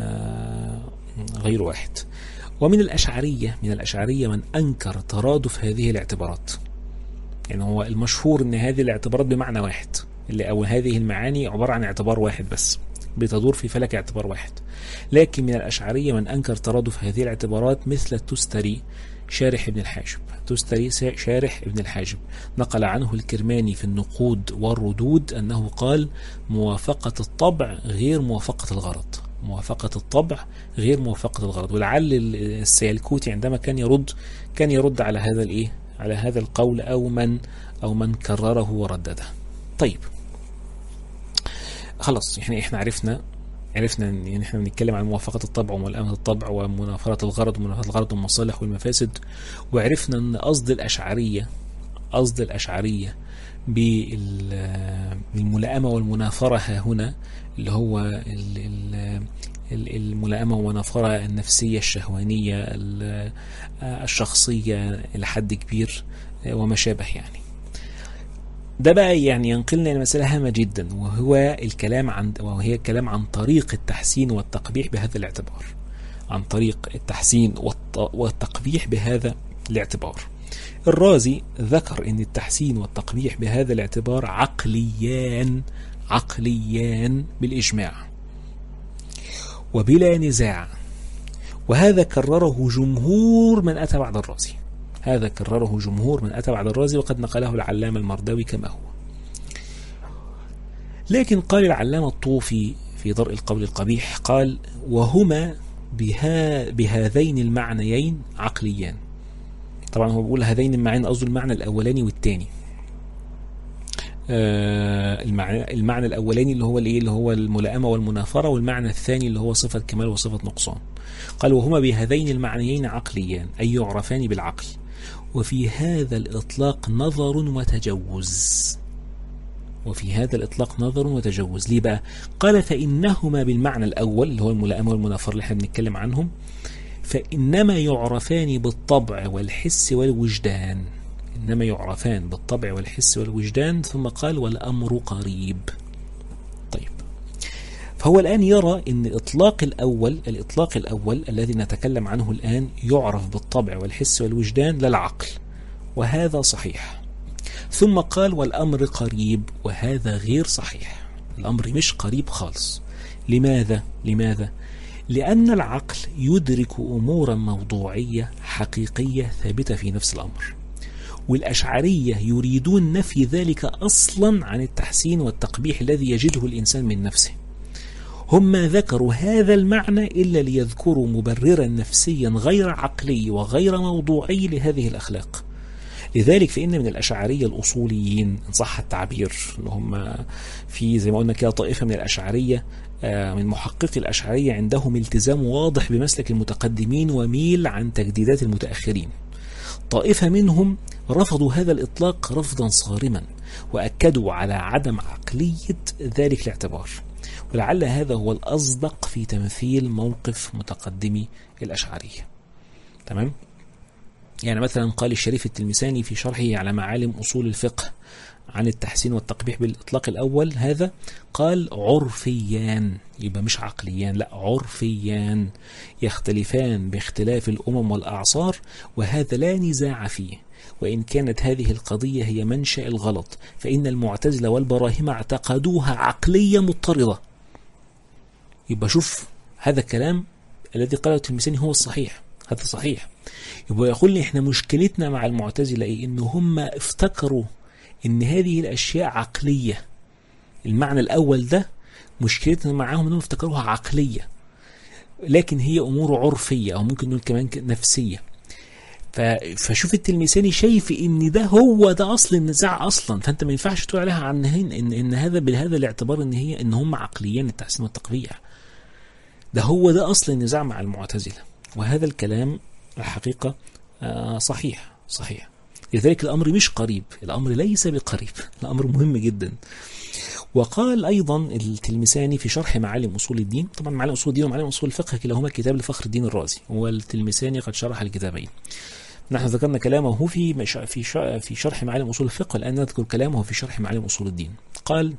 غير واحد. ومن الأشعرية من الأشعرية من أنكر ترادف هذه الاعتبارات، يعني هو المشهور ان هذه الاعتبارات بمعنى واحد، اللي او هذه المعاني عبارة عن اعتبار واحد بس، بتدور في فلك اعتبار واحد. لكن من الأشعرية من أنكر ترادف هذه الاعتبارات مثل التستري شارح ابن الحاجب. تستري شارح ابن الحاجب نقل عنه الكرماني في النقود والردود أنه قال موافقة الطبع غير موافقة الغرض، موافقة الطبع غير موافقة الغرض. ولعل السيالكوتي عندما كان يرد كان يرد على هذا الايه؟ على هذا القول أو من أو من كرره وردده. طيب خلاص، يعني احنا عرفنا عرفنا ان يعني احنا بنتكلم عن موافقة الطبع وملائمة الطبع ومنافرة الغرض ومنافرة الغرض والمصالح والمفاسد، وعرفنا ان قصد الأشعرية قصد الأشعرية بالملائمة والمنافرة ها هنا اللي هو الملائمة والمنافرة النفسية الشهوانية الشخصية إلى حد كبير وما شابه. يعني ده بقى يعني ينقلنا لمسألة هامة جدا، وهو الكلام عن وهي الكلام عن طريق التحسين والتقبيح بهذا الاعتبار، عن طريق التحسين والتقبيح بهذا الاعتبار. الرازي ذكر ان التحسين والتقبيح بهذا الاعتبار عقليان عقليان بالإجماع وبلا نزاع، وهذا كرره جمهور من أتى بعد الرازي. هذا كرره جمهور من أتى بعد الرازي، وقد نقله العلامة المرداوي كما هو. لكن قال العلامة الطوفي في درء القول القبيح، قال وهما بها بهذين المعنيين عقليان. طبعا هو بيقول هذين المعنيين، قصده المعنى الأولاني والثاني. آه المعنى المعنى الأولاني اللي هو الايه اللي هو الملائمة والمنافرة، والمعنى الثاني اللي هو صفة كمال وصفة نقصان. قال وهما بهذين المعنيين عقليان، أي يعرفان بالعقل، وفي هذا الإطلاق نظر وتجوز. وفي هذا الإطلاق نظر وتجوز. ليه بقى؟ قال فإنهما بالمعنى الأول اللي هو الملائمة والمنافرة اللي احنا بنتكلم عنهم، فإنما يعرفان بالطبع والحس والوجدان. إنما يعرفان بالطبع والحس والوجدان. ثم قال والأمر قريب. طيب، فهو الآن يرى أن الإطلاق الأول الإطلاق الأول الذي نتكلم عنه الآن يعرف بالطبع والحس والوجدان لا العقل، وهذا صحيح. ثم قال والأمر قريب، وهذا غير صحيح. الأمر مش قريب خالص. لماذا؟ لماذا؟ لأن العقل يدرك أمورا موضوعية حقيقية ثابتة في نفس الأمر، والأشعرية يريدون نفي ذلك أصلا عن التحسين والتقبيح الذي يجده الإنسان من نفسه. هم ما ذكروا هذا المعنى إلا ليذكروا مبررا نفسيا غير عقلي وغير موضوعي لهذه الأخلاق. لذلك فإن من الأشعرية الأصوليين إن صح التعبير، اللي هم في زي ما قلنا كده طائفة من الأشعرية، من محققي الأشعرية عندهم التزام واضح بمسلك المتقدمين وميل عن تجديدات المتأخرين. طائفة منهم رفضوا هذا الإطلاق رفضا صارما، وأكدوا على عدم عقلية ذلك الاعتبار، ولعل هذا هو الأصدق في تمثيل موقف متقدمي الأشعرية. تمام؟ يعني مثلا قال الشريف التلمساني في شرحه على معالم أصول الفقه عن التحسين والتقبيح بالإطلاق الأول هذا، قال عرفيان، يبقى مش عقليان، لا عرفيان، يختلفان باختلاف الأمم والأعصار، وهذا لا نزاع فيه. وإن كانت هذه القضية هي منشأ الغلط، فإن المعتزلة والبراهمة اعتقدوها عقلية مضطردة. يبقى شوف هذا الكلام الذي قاله التلمساني هو الصحيح، هذا صحيح. يبقى يقول لي احنا مشكلتنا مع المعتزلة ايه؟ ان هم افتكروا ان هذه الاشياء عقلية. المعنى الاول ده مشكلتنا معاهم انهم افتكروها عقلية، لكن هي امور عرفية او ممكن نقول كمان نفسية. فشوف التلمساني شايف ان ده هو ده اصل النزاع اصلا، فانت ما ينفعش تقول عليها عن ان, إن, إن هذا بهذا الاعتبار ان هي ان هم عقليين التحسين والتقبيح. ده هو ده اصل النزاع مع المعتزلة، وهذا الكلام الحقيقة صحيح صحيح. لذلك الأمر مش قريب، الأمر ليس بقريب، الأمر مهم جدا. وقال أيضا التلمساني في شرح معالم أصول الدين، طبعا معالم أصول الدين ومعالم أصول الفقه كلاهما كتاب لفخر الدين الرازي، والتلمساني قد شرح الكتابين. نحن ذكرنا كلامه في في في شرح معالم أصول الفقه، الآن نذكر كلامه في شرح معالم أصول الدين. قال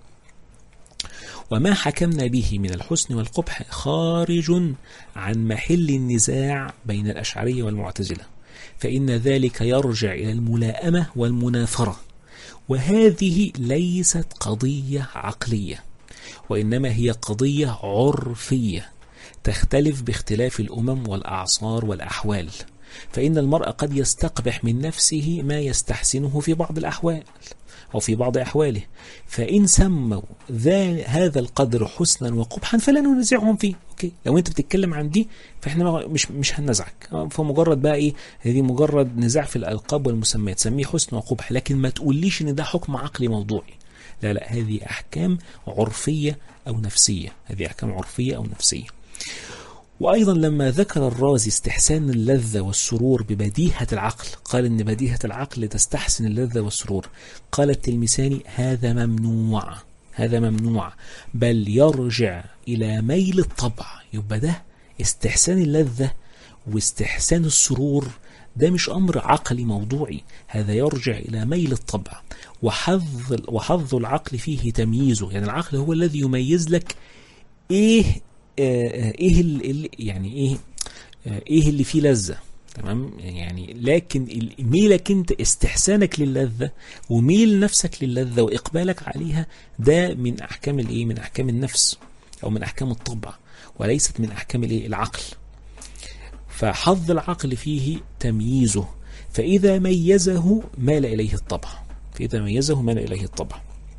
وما حكمنا به من الحسن والقبح خارج عن محل النزاع بين الأشعرية والمعتزلة، فإن ذلك يرجع إلى الملائمة والمنافرة، وهذه ليست قضية عقلية، وإنما هي قضية عرفية تختلف باختلاف الأمم والأعصار والأحوال. فإن المرء قد يستقبح من نفسه ما يستحسنه في بعض الأحوال أو في بعض أحواله، فإن سموا هذا القدر حسنا وقبحا فلا ننزعهم فيه. أوكي، لو أنت بتتكلم عن دي فإحنا مش مش هننزعك، فمجرد بقى إيه، هذه مجرد نزاع في الألقاب والمسميات، سميه حسن وقبح، لكن ما تقوليش إن ده حكم عقلي موضوعي. لا لا، هذه أحكام عرفية أو نفسية، هذه أحكام عرفية أو نفسية. وأيضا لما ذكر الرازي استحسان اللذة والسرور ببديهة العقل، قال إن بديهة العقل تستحسن اللذة والسرور، قال التلمساني هذا ممنوع، هذا ممنوع، بل يرجع إلى ميل الطبع. يبقى ده استحسان اللذة واستحسان السرور ده مش أمر عقلي موضوعي، هذا يرجع إلى ميل الطبع، وحظ وحظ العقل فيه تمييزه. يعني العقل هو الذي يميز لك إيه ايه اللي يعني ايه ايه اللي فيه لذة، تمام. يعني لكن ميلك انت، استحسانك للذة وميل نفسك للذة واقبالك عليها، ده من احكام الايه، من احكام النفس او من احكام الطبع، وليست من احكام الايه، العقل. فحظ العقل فيه تمييزه، فاذا ميزه مال اليه الطبع، فاذا ميزه مال اليه الطبع.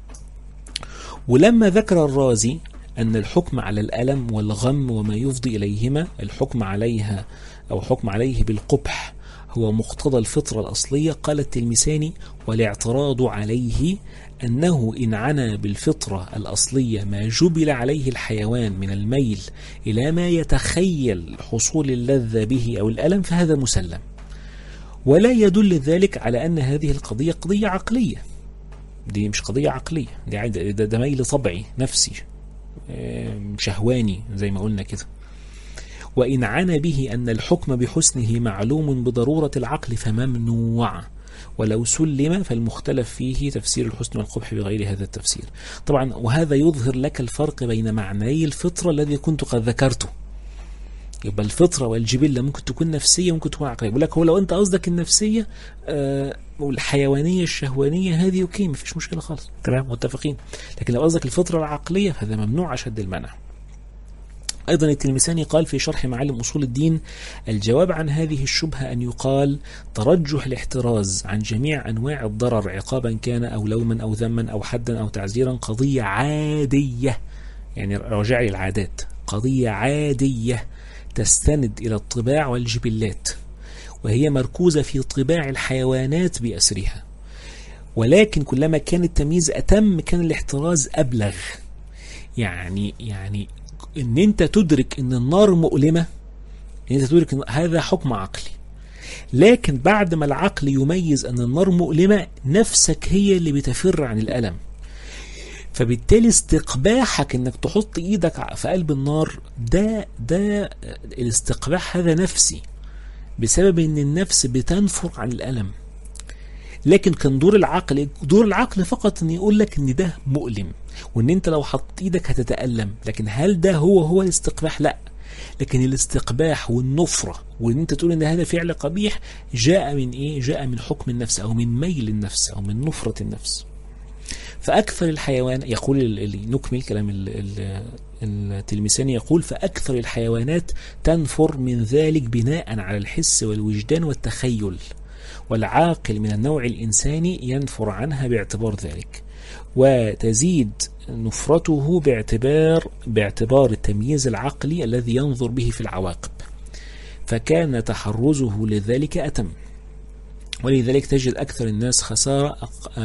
ولما ذكر الرازي أن الحكم على الألم والغم وما يفضي إليهما، الحكم عليها أو حكم عليه بالقبح هو مقتضى الفطرة الأصلية، قال التلمساني: والاعتراض عليه أنه إن عنا بالفطرة الأصلية ما جبل عليه الحيوان من الميل إلى ما يتخيل حصول اللذة به أو الألم فهذا مسلم، ولا يدل ذلك على أن هذه القضية قضية عقلية. دي مش قضية عقلية، دي ده, ده ميل طبعي نفسي شهواني زي ما قلنا كده. وإن عنا به أن الحكم بحسنه معلوم بضرورة العقل فممنوع، ولو سلم فالمختلف فيه تفسير الحسن والقبح بغير هذا التفسير. طبعا وهذا يظهر لك الفرق بين معنيي الفطرة الذي كنت قد ذكرته. يبقى الفطرة والجبلة ممكن تكون نفسية ممكن تكون عقلية. يقول لك هو لو أنت قصدك النفسية آه والحيوانية الشهوانية هذه اوكي، مفيش مشكلة خالص، تمام، متفقين. لكن لو قصدك الفطرة العقلية فهذا ممنوع أشد المنع. أيضا التلمساني قال في شرح معالم أصول الدين: الجواب عن هذه الشبهة أن يقال ترجح الاحتراز عن جميع أنواع الضرر عقابا كان أو لوما أو ذما أو حدا أو تعزيرا قضية عادية، يعني راجع العادات، قضية عادية تستند إلى الطباع والجبلات، وهي مركوزة في طباع الحيوانات بأسرها، ولكن كلما كان التمييز أتم كان الاحتراز أبلغ. يعني يعني ان انت تدرك ان النار مؤلمة، ان انت تدرك ان هذا حكم عقلي، لكن بعد ما العقل يميز ان النار مؤلمة نفسك هي اللي بتفر عن الألم، فبالتالي استقباحك انك تحط ايدك في قلب النار ده ده الاستقباح هذا نفسي، بسبب ان النفس بتنفر عن الألم. لكن كان دور العقل دور العقل فقط ان يقول لك ان ده مؤلم وان انت لو حط ايدك هتتألم، لكن هل ده هو هو الاستقباح؟ لا. لكن الاستقباح والنفرة وان انت تقول ان هذا فعل قبيح جاء من ايه؟ جاء من حكم النفس او من ميل النفس او من نفرة النفس. فأكثر الحيوان، يقول اللي نكمل كلام التلمساني، يقول: فأكثر الحيوانات تنفر من ذلك بناء على الحس والوجدان والتخيل، والعاقل من النوع الإنساني ينفر عنها باعتبار ذلك، وتزيد نفرته باعتبار باعتبار التمييز العقلي الذي ينظر به في العواقب، فكان تحرزه لذلك أتم. ولذلك تجد أكثر الناس خسارة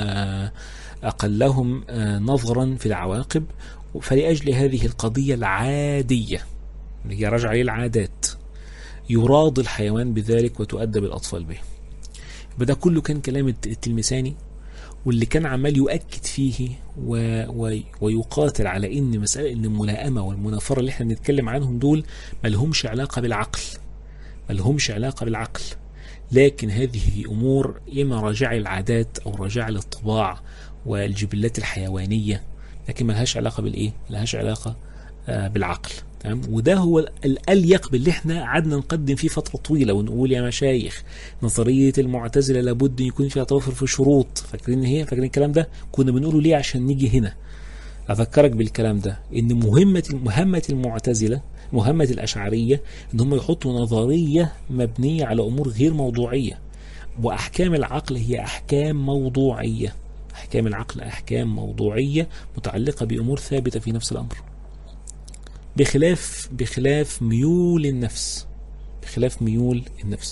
أقلهم نظرا في العواقب، فلأجل هذه القضية العادية اللي هي رجع للعادات يراضي الحيوان بذلك وتؤدب الأطفال به. بدأ كله كان كلام التلمساني، واللي كان عمال يؤكد فيه و... و... ويقاتل على ان مسألة ان الملائمة والمنافرة اللي احنا بنتكلم عنهم دول ملهمش علاقة بالعقل، ملهمش علاقة بالعقل، لكن هذه امور اما راجعة للعادات او راجعة للطباع والجبلات الحيوانية، لكن ملهاش علاقة بالايه؟ ملهاش علاقة آه بالعقل. تمام. وده هو الأليق باللي احنا قعدنا نقدم فيه فترة طويلة ونقول يا مشايخ نظرية المعتزلة لابد يكون فيها توافر في شروط. فاكرين هي فاكرين الكلام ده؟ كنا بنقوله ليه؟ عشان نيجي هنا أذكرك بالكلام ده، إن مهمة مهمة المعتزلة مهمة الأشعرية إن هم يحطوا نظرية مبنية على أمور غير موضوعية، وأحكام العقل هي أحكام موضوعية. أحكام العقل أحكام موضوعية متعلقة بأمور ثابتة في نفس الأمر، بخلاف بخلاف ميول النفس بخلاف ميول النفس.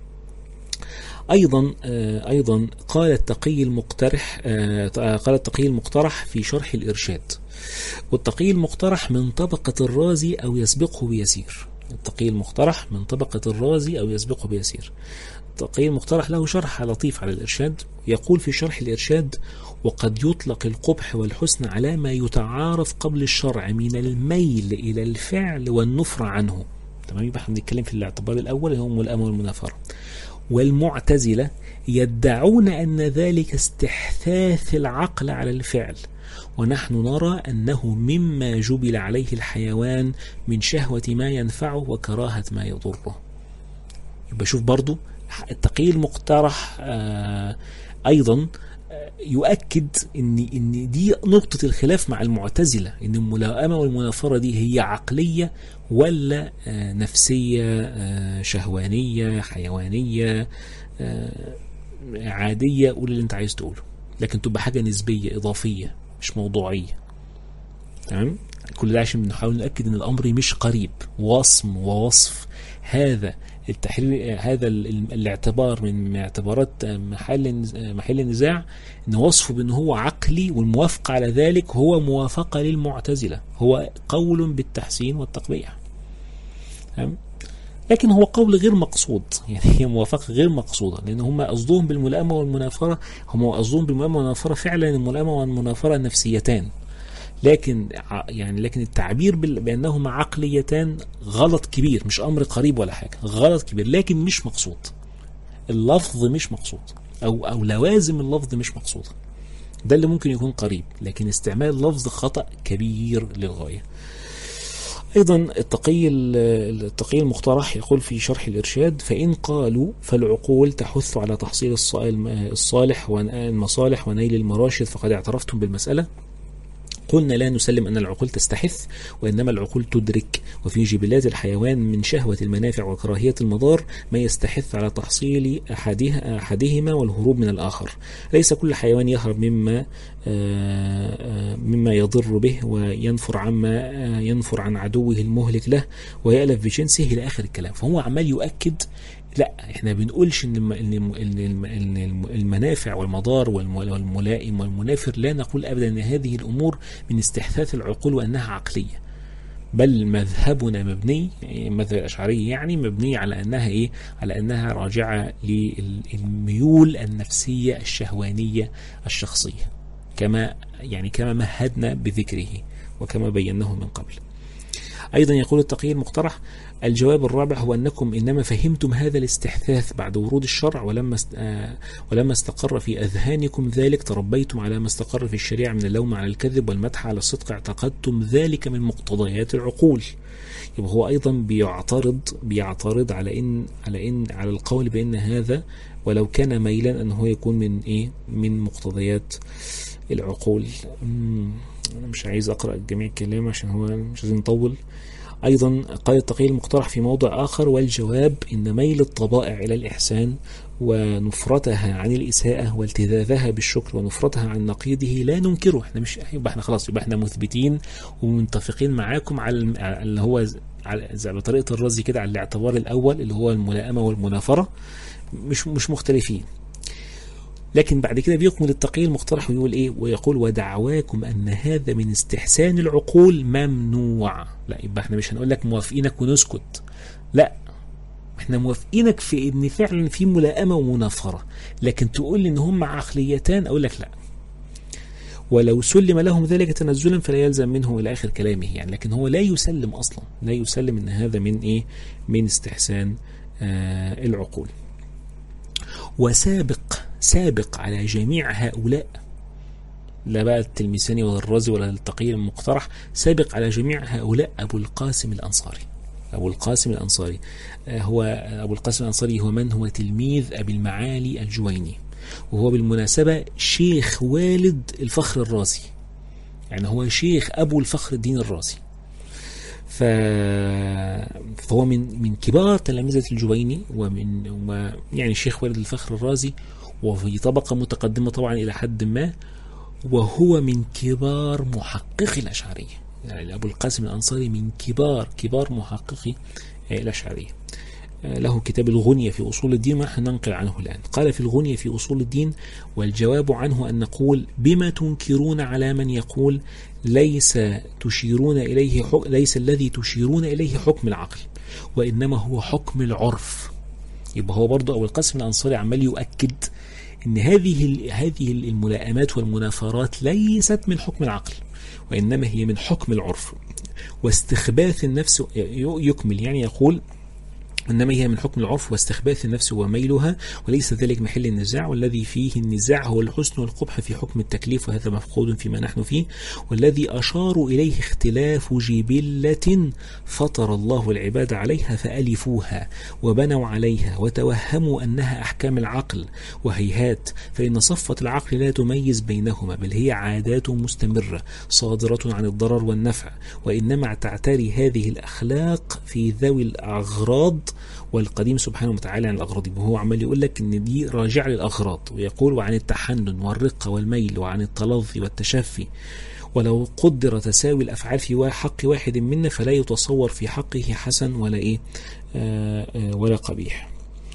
أيضا أيضا قال التقي المقترح قال التقي المقترح في شرح الإرشاد: والتقي المقترح من طبقة الرازي أو يسبقه بيسير. التقي المقترح من طبقة الرازي أو يسبقه بيسير. التقي المقترح له شرح لطيف على الإرشاد، يقول في شرح الإرشاد: وقد يطلق القبح والحسن على ما يتعارف قبل الشرع من الميل إلى الفعل والنفر عنه. تمام. يبقى احنا بنتكلم في الاعتبار الأول اللي هو الملائمة والمنافرة. والمعتزلة يدعون أن ذلك استحثاث العقل على الفعل، ونحن نرى أنه مما جبل عليه الحيوان من شهوة ما ينفعه وكراهة ما يضره. يبقى شوف برضو التقييد المقترح آه أيضا يؤكد ان ان دي نقطة الخلاف مع المعتزلة، ان الملائمة والمنافرة دي هي عقلية ولا آه نفسية آه شهوانية حيوانية آه عادية، قول اللي انت عايز تقوله، لكن تبقى حاجة نسبية إضافية مش موضوعية. تمام؟ كل ده عشان بنحاول نأكد ان الأمر مش قريب، وصم ووصف هذا التحرير هذا الاعتبار من اعتبارات محل محل النزاع، ان وصفه بان هو عقلي والموافقه على ذلك هو موافقه للمعتزله، هو قول بالتحسين والتقبيح. لكن هو قول غير مقصود، يعني هي موافقه غير مقصوده، لان هم قصدهم بالملائمه والمنافره، هم قصدهم بالملائمه والمنافره فعلا الملائمه والمنافره نفسيتان، لكن يعني لكن التعبير بأنهما عقليتان غلط كبير، مش أمر قريب ولا حاجة، غلط كبير لكن مش مقصود، اللفظ مش مقصود، أو أو لوازم اللفظ مش مقصودة، ده اللي ممكن يكون قريب، لكن استعمال اللفظ خطأ كبير للغاية. أيضا التقي التقي المقترح يقول في شرح الإرشاد: فإن قالوا فالعقول تحث على تحصيل الصالح والمصالح ونيل المراشد فقد اعترفتم بالمسألة. قلنا لا نسلم أن العقول تستحث، وإنما العقول تدرك، وفي جبلات الحيوان من شهوة المنافع وكراهية المضار ما يستحث على تحصيل أحدها أحدهما والهروب من الآخر. ليس كل حيوان يهرب مما مما يضر به وينفر عما ينفر عن عدوه المهلك له ويألف بجنسه إلى آخر الكلام. فهو عمال يؤكد لا، احنا بنقولش ان المنافع والمضار والملائم والمنافر، لا نقول ابدا ان هذه الامور من استحثاث العقول وانها عقليه، بل مذهبنا مبني، مذهب الاشعري يعني مبني على انها ايه، على انها راجعه للميول النفسيه الشهوانيه الشخصيه، كما يعني كما مهدنا بذكره وكما بيناه من قبل. أيضا يقول التقي المقترح: الجواب الرابع هو أنكم إنما فهمتم هذا الاستحثاث بعد ورود الشرع، ولما ولما استقر في أذهانكم ذلك تربيتم على ما استقر في الشريعة من اللوم على الكذب والمدح على الصدق، اعتقدتم ذلك من مقتضيات العقول. يبقى هو أيضا بيعترض بيعترض على إن على إن على القول بأن هذا ولو كان ميلا أن هو يكون من إيه، من مقتضيات العقول. أنا مش عايز أقرأ جميع الكلام عشان هو مش عايزين نطول. أيضا قال التقي المقترح في موضع آخر: والجواب إن ميل الطبائع إلى الإحسان ونفرتها عن الإساءة والتذاذها بالشكر ونفرتها عن نقيضه لا ننكره. احنا مش يبقى احنا خلاص، يبقى احنا مثبتين ومتفقين معاكم على اللي هو على بطريقة الرازي كده على الاعتبار الأول اللي هو الملائمة والمنافرة، مش مش مختلفين. لكن بعد كده بيكمل التقي المقترح ويقول ايه، ويقول: ودعواكم ان هذا من استحسان العقول ممنوع. لا، يبقى احنا مش هنقول لك موافقينك ونسكت، لا، احنا موافقينك في ان فعلا في ملائمة ومنافرة، لكن تقول لي ان هم عقليتان اقول لك لا، ولو سلم لهم ذلك تنزلا فلا يلزم منه الى اخر كلامه يعني. لكن هو لا يسلم اصلا، لا يسلم ان هذا من ايه، من استحسان آه العقول. وسابق سابق على جميع هؤلاء، لا بقى التلمساني ولا الرازي ولا التقي المقترح، سابق على جميع هؤلاء أبو القاسم الأنصاري. أبو القاسم الأنصاري هو أبو القاسم الأنصاري هو من هو تلميذ أبي المعالي الجويني، وهو بالمناسبة شيخ والد الفخر الرازي، يعني هو شيخ أبو الفخر الدين الرازي. فهو من من كبار تلامذة الجويني، ومن يعني شيخ والد الفخر الرازي، وفي طبقة متقدمة طبعا إلى حد ما، وهو من كبار محققي الأشعرية. يعني أبو القاسم الأنصاري من كبار كبار محققي الأشعرية. له كتاب الغنية في أصول الدين ما ننقل عنه الآن. قال في الغنية في أصول الدين: والجواب عنه أن نقول: بما تنكرون على من يقول ليس تشيرون إليه حك... ليس الذي تشيرون إليه حكم العقل وإنما هو حكم العرف. يبقى هو برضه أبو القاسم الأنصاري عمال يؤكد إن هذه هذه الملائمات والمنافرات ليست من حكم العقل وإنما هي من حكم العرف واستخباث النفس. يكمل يعني يقول: إنما هي من حكم العرف واستخباث النفس وميلها، وليس ذلك محل النزاع. والذي فيه النزاع هو الحسن والقبح في حكم التكليف، وهذا مفقود فيما نحن فيه. والذي أشاروا إليه اختلاف جبلة فطر الله العباد عليها فألفوها وبنوا عليها وتوهموا أنها أحكام العقل، وهيهات، فإن صفة العقل لا تميز بينهما، بل هي عادات مستمرة صادرة عن الضرر والنفع، وإنما تعتري هذه الأخلاق في ذوي الأغراض، والقديم سبحانه وتعالى عن الأغراض. وهو عمال يقول لك إن دي راجعة للأغراض، ويقول وعن التحنن والرقة والميل وعن التلظي والتشفي. ولو قدر تساوي الأفعال في حق واحد منا فلا يتصور في حقه حسن ولا إيه آه آه ولا قبيح.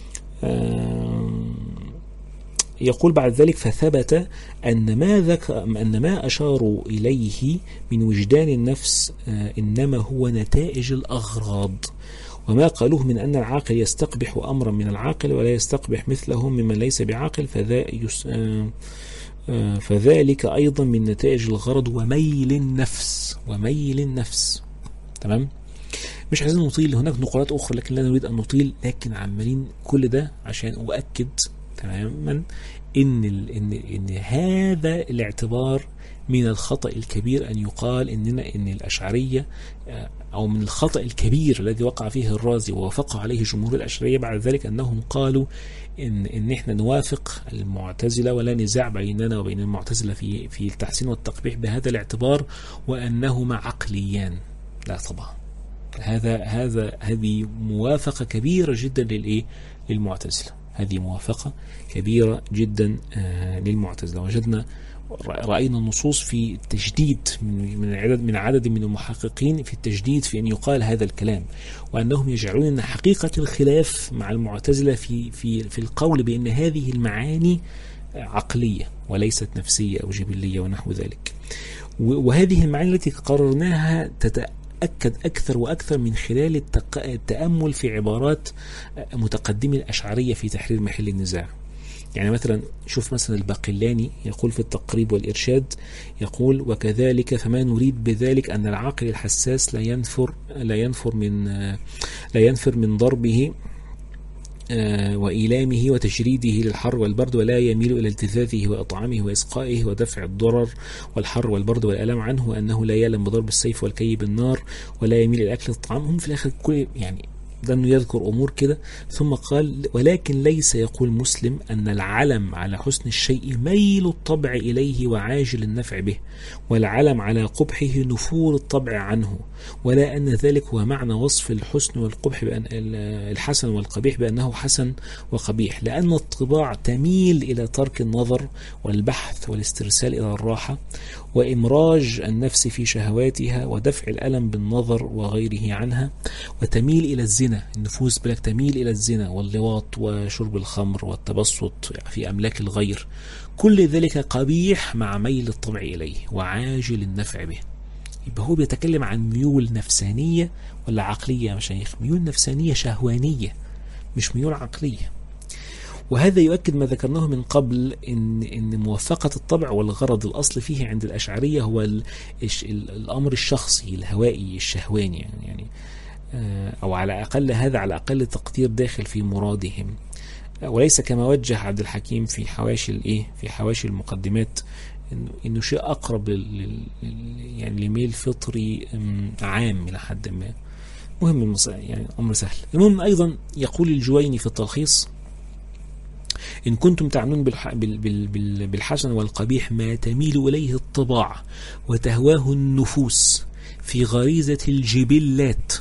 آه يقول بعد ذلك فثبت أن ما, ذك أن ما أشاروا إليه من وجدان النفس آه إنما هو نتائج الأغراض، وما قالوه من أن العاقل يستقبح أمرا من العاقل ولا يستقبح مثله ممن ليس بعاقل، فذا يس آه آه فذلك أيضا من نتائج الغرض وميل النفس وميل النفس. تمام؟ مش عايزين نطيل، هناك نقولات أخرى لكن لا نريد أن نطيل، لكن عمالين كل ده عشان أؤكد تماما إن, إن, إن هذا الاعتبار من الخطأ الكبير أن يقال إننا إن الأشعرية، أو من الخطأ الكبير الذي وقع فيه الرازي ووافق عليه جمهور الأشعرية بعد ذلك أنهم قالوا إن, إن إحنا نوافق المعتزلة ولا نزاع بيننا وبين المعتزلة في في التحسين والتقبيح بهذا الاعتبار، وأنهما عقليان. لا طبعا، هذا هذا هذه موافقة كبيرة جدا للإيه للمعتزلة، هذه موافقة كبيرة جدا آه للمعتزلة. وجدنا رأينا النصوص في التجديد من من عدد من عدد من المحققين في التجديد في أن يقال هذا الكلام، وأنهم يجعلون أن حقيقة الخلاف مع المعتزلة في في في القول بأن هذه المعاني عقلية وليست نفسية أو جبلية ونحو ذلك. وهذه المعاني التي قررناها تتأكد أكثر وأكثر من خلال التأمل في عبارات متقدمي الأشعرية في تحرير محل النزاع. يعني مثلا شوف مثلا الباقلاني يقول في التقريب والإرشاد، يقول وكذلك فما نريد بذلك أن العاقل الحساس لا ينفر لا ينفر من لا ينفر من ضربه وإيلامه وتجريده للحر والبرد، ولا يميل إلى التذاذه وإطعامه وإسقائه ودفع الضرر والحر والبرد والألم عنه، وأنه لا يألم بضرب السيف والكي بالنار، ولا يميل إلى أكل الطعام. هم في الآخر كل يعني ده أنه يذكر أمور كده، ثم قال ولكن ليس يقول مسلم أن العلم على حسن الشيء ميل الطبع إليه وعاجل النفع به، والعلم على قبحه نفور الطبع عنه، ولا أن ذلك هو معنى وصف الحسن والقبح بأن الحسن والقبيح بأنه حسن وقبيح، لأن الطباع تميل إلى ترك النظر والبحث والاسترسال إلى الراحة وإمراج النفس في شهواتها ودفع الألم بالنظر وغيره عنها، وتميل إلى الزنا. النفوس بلك تميل إلى الزنا واللواط وشرب الخمر والتبسط في أملاك الغير، كل ذلك قبيح مع ميل الطبع إليه وعاجل النفع به. يبقى هو بيتكلم عن ميول نفسانية ولا عقلية يا مشايخ؟ ميول نفسانية شهوانية مش ميول عقلية. وهذا يؤكد ما ذكرناه من قبل إن إن موافقة الطبع والغرض الأصل فيه عند الأشعرية هو ال ال الأمر الشخصي الهوائي الشهواني، يعني, يعني أو على أقل هذا على أقل تقدير داخل في مرادهم، وليس كما وجه عبد الحكيم في حواشي الإيه في حواشي المقدمات إنه إنه شيء أقرب لل يعني لميل فطري عام إلى حد ما. مهم يعني أمر سهل. المهم أيضا يقول الجويني في التلخيص إن كنتم تعنون بالحسن والقبيح ما تميل إليه الطباع وتهواه النفوس في غريزة الجبلات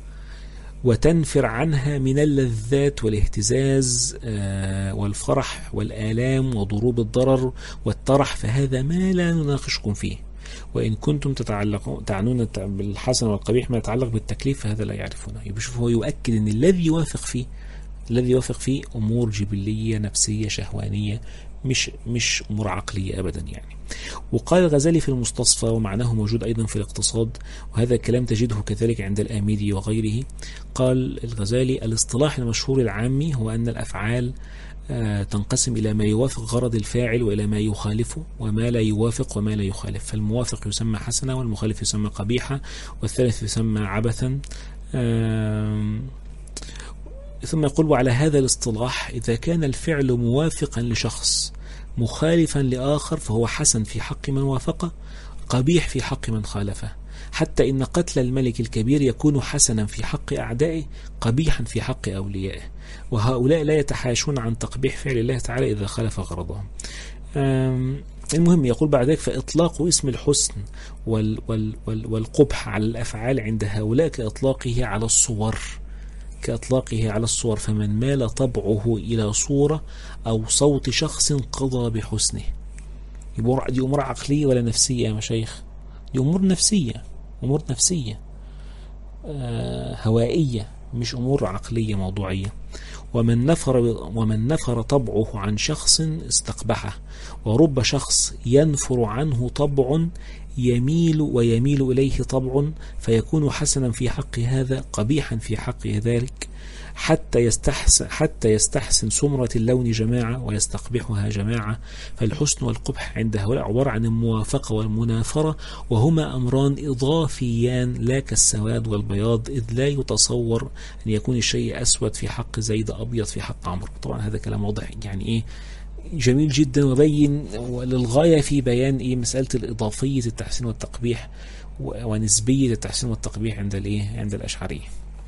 وتنفر عنها من اللذات والاهتزاز والفرح والآلام وضروب الضرر والطرح، فهذا ما لا نناقشكم فيه. وإن كنتم تتعلقون تعنون بالحسن والقبيح ما يتعلق بالتكليف فهذا لا يعرفونه. يبقى شوف هو يؤكد أن الذي يوافق فيه الذي يوافق فيه أمور جبلية نفسية شهوانية، مش مش أمور عقلية أبدا يعني. وقال الغزالي في المستصفى ومعناه موجود أيضا في الاقتصاد، وهذا الكلام تجده كذلك عند الآميدي وغيره. قال الغزالي الاصطلاح المشهور العامي هو أن الأفعال آه تنقسم إلى ما يوافق غرض الفاعل وإلى ما يخالفه وما لا يوافق وما لا يخالف، فالموافق يسمى حسنة والمخالف يسمى قبيحة والثالث يسمى عبثا. آه ثم يقول: وعلى هذا الاصطلاح إذا كان الفعل موافقا لشخص مخالفا لآخر فهو حسن في حق من وافقه، قبيح في حق من خالفه، حتى إن قتل الملك الكبير يكون حسنا في حق أعدائه، قبيحا في حق أوليائه، وهؤلاء لا يتحاشون عن تقبيح فعل الله تعالى إذا خالف غرضهم. المهم يقول بعد ذلك: فإطلاق اسم الحسن وال وال وال والقبح على الأفعال عند هؤلاء كإطلاقه على الصور كإطلاقه على الصور فمن مال طبعه إلى صورة أو صوت شخص قضى بحسنه. دي أمور عقلية ولا نفسية يا مشايخ؟ دي أمور نفسية، أمور نفسية آه هوائية، مش أمور عقلية موضوعية. ومن نفر ومن نفر طبعه عن شخص استقبحه، ورب شخص ينفر عنه طبع يميل ويميل إليه طبع، فيكون حسنا في حق هذا، قبيحا في حق ذلك، حتى يستحسن حتى يستحسن سمرة اللون جماعة ويستقبحها جماعة. فالحسن والقبح عند هؤلاء عبارة عن الموافقة والمنافرة، وهما أمران إضافيان لا كالسواد والبياض، إذ لا يتصور أن يكون الشيء أسود في حق زيد أبيض في حق عمرو. طبعا هذا كلام واضح يعني إيه، جميل جدا، وبين للغاية في بيان إيه مسألة الإضافية التحسين والتقبيح ونسبية التحسين والتقبيح عند الإيه عند الأشعرية.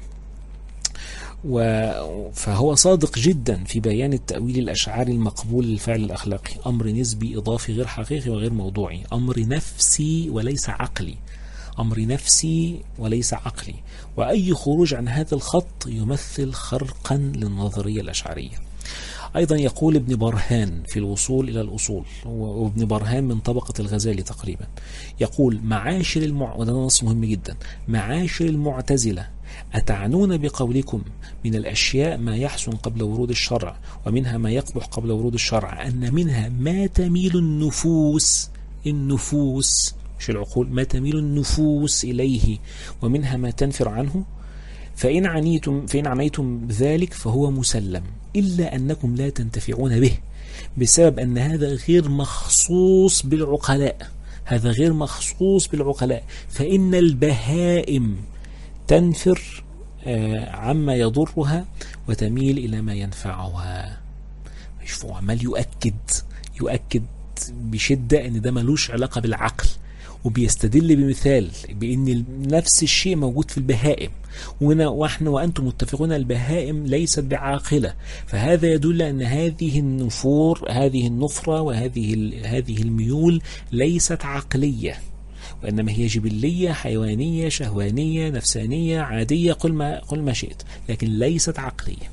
فهو صادق جدا في بيان التأويل الأشعري المقبول للفعل الأخلاقي، أمر نسبي إضافي غير حقيقي وغير موضوعي، أمر نفسي وليس عقلي، أمر نفسي وليس عقلي، وأي خروج عن هذا الخط يمثل خرقا للنظرية الأشعرية. أيضا يقول ابن برهان في الوصول إلى الأصول، وابن برهان من طبقة الغزالي تقريبا، يقول: معاشر المع... وده نص مهم جدا: معاشر المعتزلة، أتعنون بقولكم من الأشياء ما يحسن قبل ورود الشرع ومنها ما يقبح قبل ورود الشرع أن منها ما تميل النفوس النفوس مش العقول، ما تميل النفوس إليه، ومنها ما تنفر عنه، فإن عنيتم فإن عميتم بذلك فهو مسلم، إلا أنكم لا تنتفعون به، بسبب أن هذا غير مخصوص بالعقلاء هذا غير مخصوص بالعقلاء فإن البهائم تنفر عما يضرها وتميل إلى ما ينفعها. شوفوا عمال يؤكد يؤكد بشدة أن ده ملوش علاقة بالعقل، وبيستدل بمثال بأن نفس الشيء موجود في البهائم، ونحن وأنتم متفقون البهائم ليست بعاقلة، فهذا يدل أن هذه النفور هذه النفرة وهذه هذه الميول ليست عقلية، وإنما هي جبلية حيوانية شهوانية نفسانية عادية، قل ما, قل ما شئت، لكن ليست عقلية.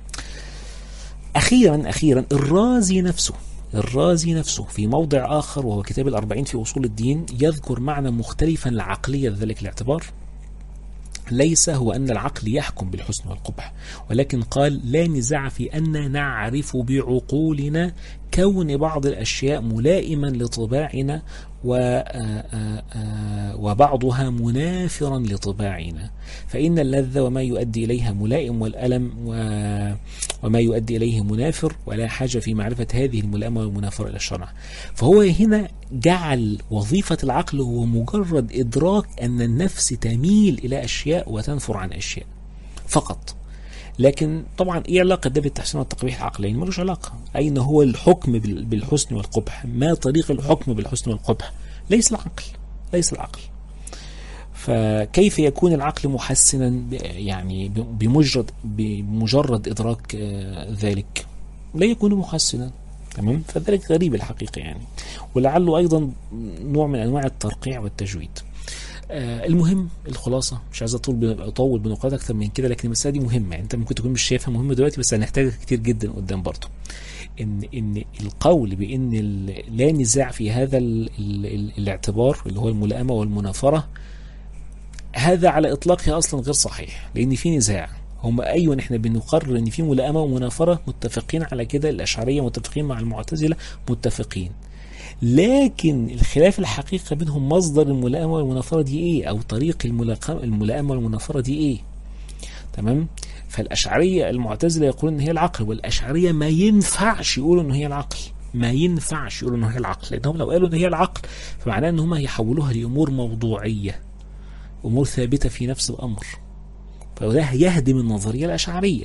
أخيرا أخيرا الرازي نفسه الرازي نفسه في موضع آخر وهو كتاب الأربعين في أصول الدين يذكر معنى مختلفا لعقلية ذلك الاعتبار، ليس هو أن العقل يحكم بالحسن والقبح، ولكن قال: لا نزاع في أن نعرف بعقولنا كون بعض الأشياء ملائما لطباعنا وبعضها منافرا لطباعنا، فإن اللذة وما يؤدي إليها ملائم، والألم وما يؤدي إليه منافر، ولا حاجة في معرفة هذه الملائمة والمنافرة إلى الشرع. فهو هنا جعل وظيفة العقل هو مجرد إدراك أن النفس تميل إلى أشياء وتنفر عن أشياء فقط، لكن طبعا ايه علاقة ده بالتحسين والتقبيح العقلين؟ ملوش علاقة. اين هو الحكم بالحسن والقبح؟ ما طريق الحكم بالحسن والقبح؟ ليس العقل ليس العقل فكيف يكون العقل محسنا يعني بمجرد بمجرد ادراك ذلك؟ لا يكون محسنا. تمام. فذلك غريب الحقيقة يعني، ولعله ايضا نوع من انواع الترقيع والتجويد. آه المهم الخلاصة، مش عايز اطول اطول بنقاط اكتر من كده، لكن المسألة دي مهمة يعني، انت ممكن تكون مش شايفها مهمة دلوقتي بس هنحتاجها كتير جدا قدام برضه. ان ان القول بان لا نزاع في هذا ال ال الاعتبار اللي هو الملائمة والمنافرة، هذا على اطلاقه اصلا غير صحيح، لان في نزاع. هم ايوه احنا بنقرر ان في ملائمة ومنافرة، متفقين على كده، الاشعرية متفقين مع المعتزلة متفقين، لكن الخلاف الحقيقة بينهم مصدر الملائمة والمنافرة دي ايه، او طريق الملائمة والمنافرة دي ايه. تمام. فالأشعرية المعتزلة يقولون ان هي العقل، والأشعرية ما ينفعش يقولوا ان هي العقل ما ينفعش يقولوا ان هي العقل لانهم لو قالوا ان هي العقل فمعناه ان هم يحولوها لأمور موضوعية، أمور ثابتة في نفس الأمر، فده يهدم النظرية الأشعرية.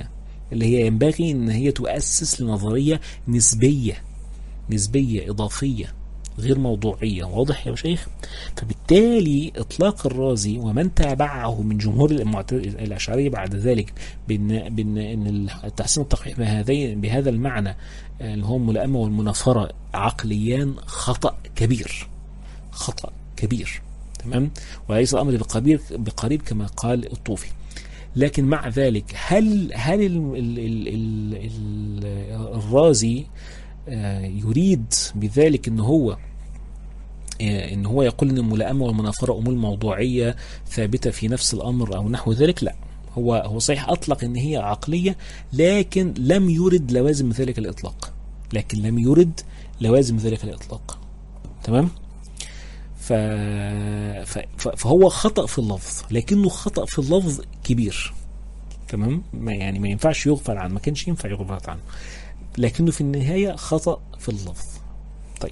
اللي هي ينبغي ان هي تؤسس لنظرية نسبية نسبية إضافية غير موضوعية. واضح يا شيخ؟ فبالتالي إطلاق الرازي ومن تابعه من جمهور الأشعرية بعد ذلك بأن بأن إن التحسين والتقبيح بهذين بهذا المعنى اللي هو الملائمة والمنافرة عقليان خطأ كبير، خطأ كبير، تمام؟ وليس الأمر بقريب بقريب كما قال الطوفي. لكن مع ذلك هل هل ال ال ال ال ال الرازي يريد بذلك ان هو ان هو يقول ان الملائمه والمنافره امور موضوعيه ثابته في نفس الامر او نحو ذلك؟ لا، هو هو صحيح اطلق ان هي عقليه، لكن لم يرد لوازم ذلك الاطلاق، لكن لم يرد لوازم ذلك الاطلاق، تمام؟ ف... ف... فهو خطأ في اللفظ، لكنه خطأ في اللفظ كبير، تمام؟ ما يعني ما ينفعش يغفل عنه، ما كانش ينفع يغفل عنه، لكنه في النهاية خطأ في اللفظ. طيب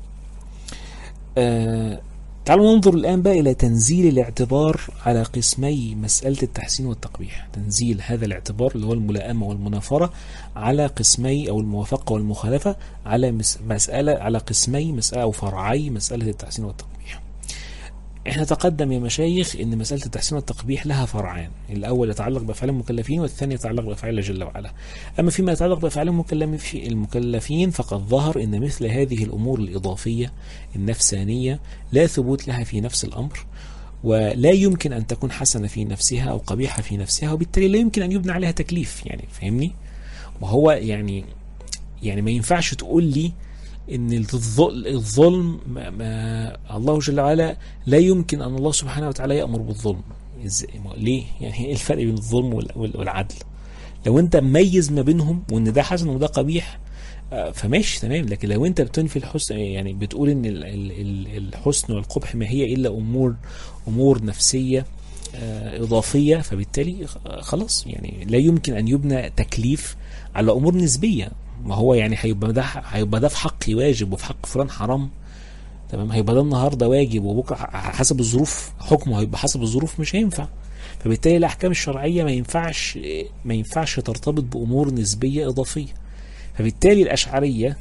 آه تعالوا ننظر الآن بقى إلى تنزيل الاعتبار على قسمي مسألة التحسين والتقبيح. تنزيل هذا الاعتبار اللي هو الملائمة والمنافرة على قسمي أو الموافقة والمخالفة على مسألة على قسمي مسألة أو فرعي مسألة التحسين والتقبيح. احنا تقدم يا مشايخ ان مسألة التحسين والتقبيح لها فرعان، الاول يتعلق بافعال المكلفين والثاني يتعلق بافعال الله جل وعلا. اما فيما يتعلق بافعال المكلفين فقد ظهر ان مثل هذه الامور الاضافية النفسانية لا ثبوت لها في نفس الامر، ولا يمكن ان تكون حسنة في نفسها او قبيحة في نفسها، وبالتالي لا يمكن ان يبنى عليها تكليف. يعني فهمني؟ وهو يعني يعني ما ينفعش تقول لي ان الظلم ما ما الله جل وعلا لا يمكن ان الله سبحانه وتعالى يأمر بالظلم. ليه؟ يعني ايه الفرق بين الظلم والعدل؟ لو انت مميز ما بينهم وان ده حسن وده قبيح فماشي تمام، لكن لو انت بتنفي الحسن، يعني بتقول ان الحسن والقبح ما هي الا امور امور نفسية اضافية، فبالتالي خلاص يعني لا يمكن ان يبنى تكليف على امور نسبية. ما هو يعني هيبقى ده هيبقى ده في حقي واجب وفي حق فلان حرام، تمام؟ هيبقى ده النهارده واجب وبكره حسب الظروف حكمه هيبقى حسب الظروف، مش هينفع. فبالتالي الاحكام الشرعيه ما ينفعش ما ينفعش ترتبط بامور نسبيه اضافيه. فبالتالي الاشعريه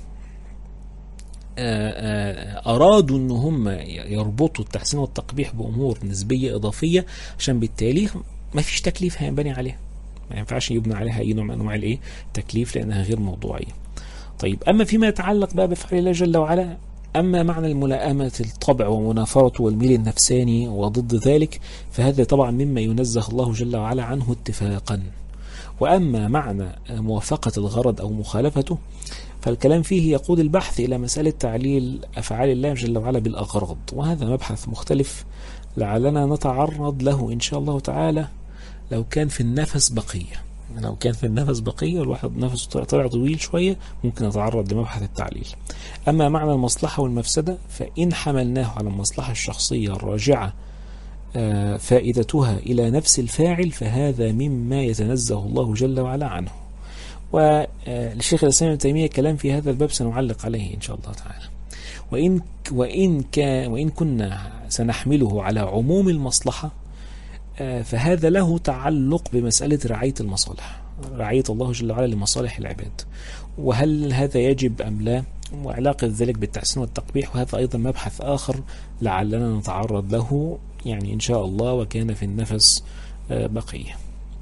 ارادوا ان هم يربطوا التحسين والتقبيح بامور نسبيه اضافيه، عشان بالتالي ما فيش تكليف هينبني عليها، ما ينفعش يبنى عليها اي نوع من انواع الايه تكليف، لانها غير موضوعيه. طيب اما فيما يتعلق بقى بفعل الله جل وعلا، اما معنى الملائمه الطبع ومنافرته والميل النفساني وضد ذلك فهذا طبعا مما ينزه الله جل وعلا عنه اتفاقا. واما معنى موافقه الغرض او مخالفته فالكلام فيه يقود البحث الى مساله تعليل افعال الله جل وعلا بالاغراض، وهذا مبحث مختلف لعلنا نتعرض له ان شاء الله تعالى لو كان في النفس بقية. لو كان في النفس بقية والواحد نفسه طلع طويل شوية ممكن نتعرض لمبحث التعليل. أما معنى المصلحة والمفسدة فإن حملناه على المصلحة الشخصية الراجعة فائدتها إلى نفس الفاعل فهذا مما يتنزه الله جل وعلا عنه. وللشيخ الإسلام ابن تيمية كلام في هذا الباب سنعلق عليه إن شاء الله تعالى. وإن وإن كان وإن كنا سنحمله على عموم المصلحة فهذا له تعلق بمسألة رعاية المصالح، رعاية الله جل وعلا لمصالح العباد، وهل هذا يجب أم لا، وعلاقة ذلك بالتحسين والتقبيح، وهذا أيضا مبحث آخر لعلنا نتعرض له يعني إن شاء الله وكان في النفس بقية.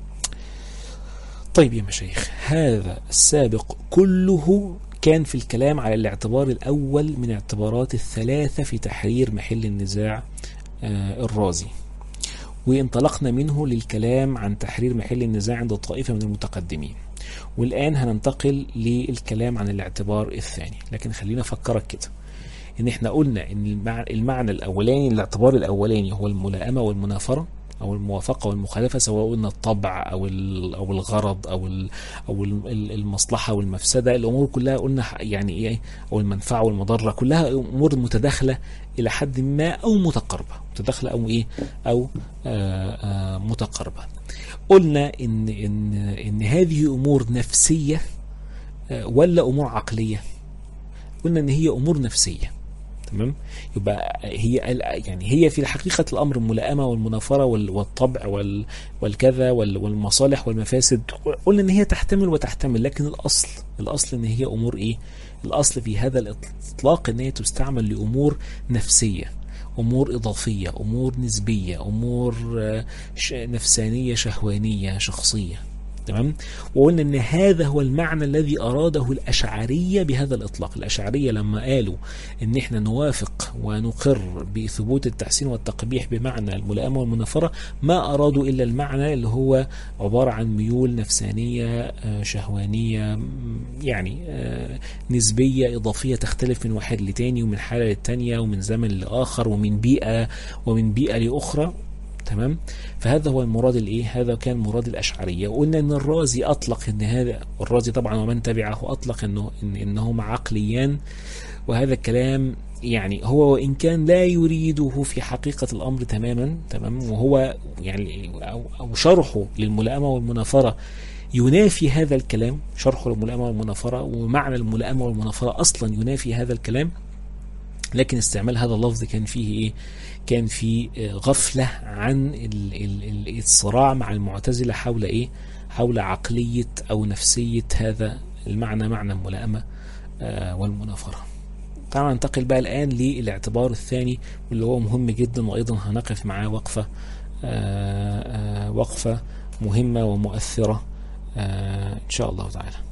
طيب يا مشايخ، هذا السابق كله كان في الكلام على الاعتبار الأول من اعتبارات الثلاثة في تحرير محل النزاع الرازي، وانطلقنا منه للكلام عن تحرير محل النزاع عند طائفة من المتقدمين. والآن هننتقل للكلام عن الاعتبار الثاني. لكن خلينا أفكرك كده إن إحنا قلنا إن المعنى الأولاني الاعتبار الأولاني هو الملائمة والمنافرة أو الموافقة والمخالفة، سواء قلنا الطبع أو أو الغرض أو أو المصلحة والمفسدة، الأمور كلها قلنا يعني إيه، أو المنفعة والمضرة، كلها أمور متداخلة إلى حد ما أو متقاربة، متداخلة أو إيه أو آآ آآ متقاربة. قلنا إن إن إن هذه أمور نفسية ولا أمور عقلية؟ قلنا إن هي أمور نفسية، تمام. يبقى هي يعني هي في حقيقة الأمر الملائمة والمنافرة والطبع والكذا والمصالح والمفاسد، قلنا إن هي تحتمل وتحتمل، لكن الأصل الأصل إن هي أمور إيه؟ الأصل في هذا الإطلاق إن هي تستعمل لأمور نفسية، أمور إضافية، أمور نسبية، أمور نفسانية شهوانية شخصية. تمام. وقلنا ان هذا هو المعنى الذي اراده الاشعرية بهذا الاطلاق. الاشعرية لما قالوا ان احنا نوافق ونقر بثبوت التحسين والتقبيح بمعنى الملائمة والمنافرة، ما ارادوا الا المعنى اللي هو عبارة عن ميول نفسانية شهوانية، يعني نسبية اضافية تختلف من واحد لتاني ومن حالة للتانية ومن زمن لاخر ومن بيئة ومن بيئة لاخرى. تمام. فهذا هو المراد الايه؟ هذا كان مراد الاشعريه. وقلنا ان الرازي اطلق ان هذا، الرازي طبعا ومن تبعه اطلق انه إن انهما عقليان، وهذا الكلام يعني هو وان كان لا يريده في حقيقه الامر تماما، تمام، وهو يعني او, أو شرحه للملائمه والمنافره ينافي هذا الكلام، شرحه للملائمه والمنافره ومعنى الملائمه والمنافره اصلا ينافي هذا الكلام، لكن استعمال هذا اللفظ كان فيه ايه؟ كان في غفلة عن الصراع مع المعتزلة حول ايه؟ حول عقلية او نفسية هذا المعنى، معنى الملائمة والمنافرة. طبعا ننتقل بقى الآن للاعتبار الثاني واللي هو مهم جدا، وايضا هنقف معاه وقفة وقفة مهمة ومؤثرة ان شاء الله تعالى.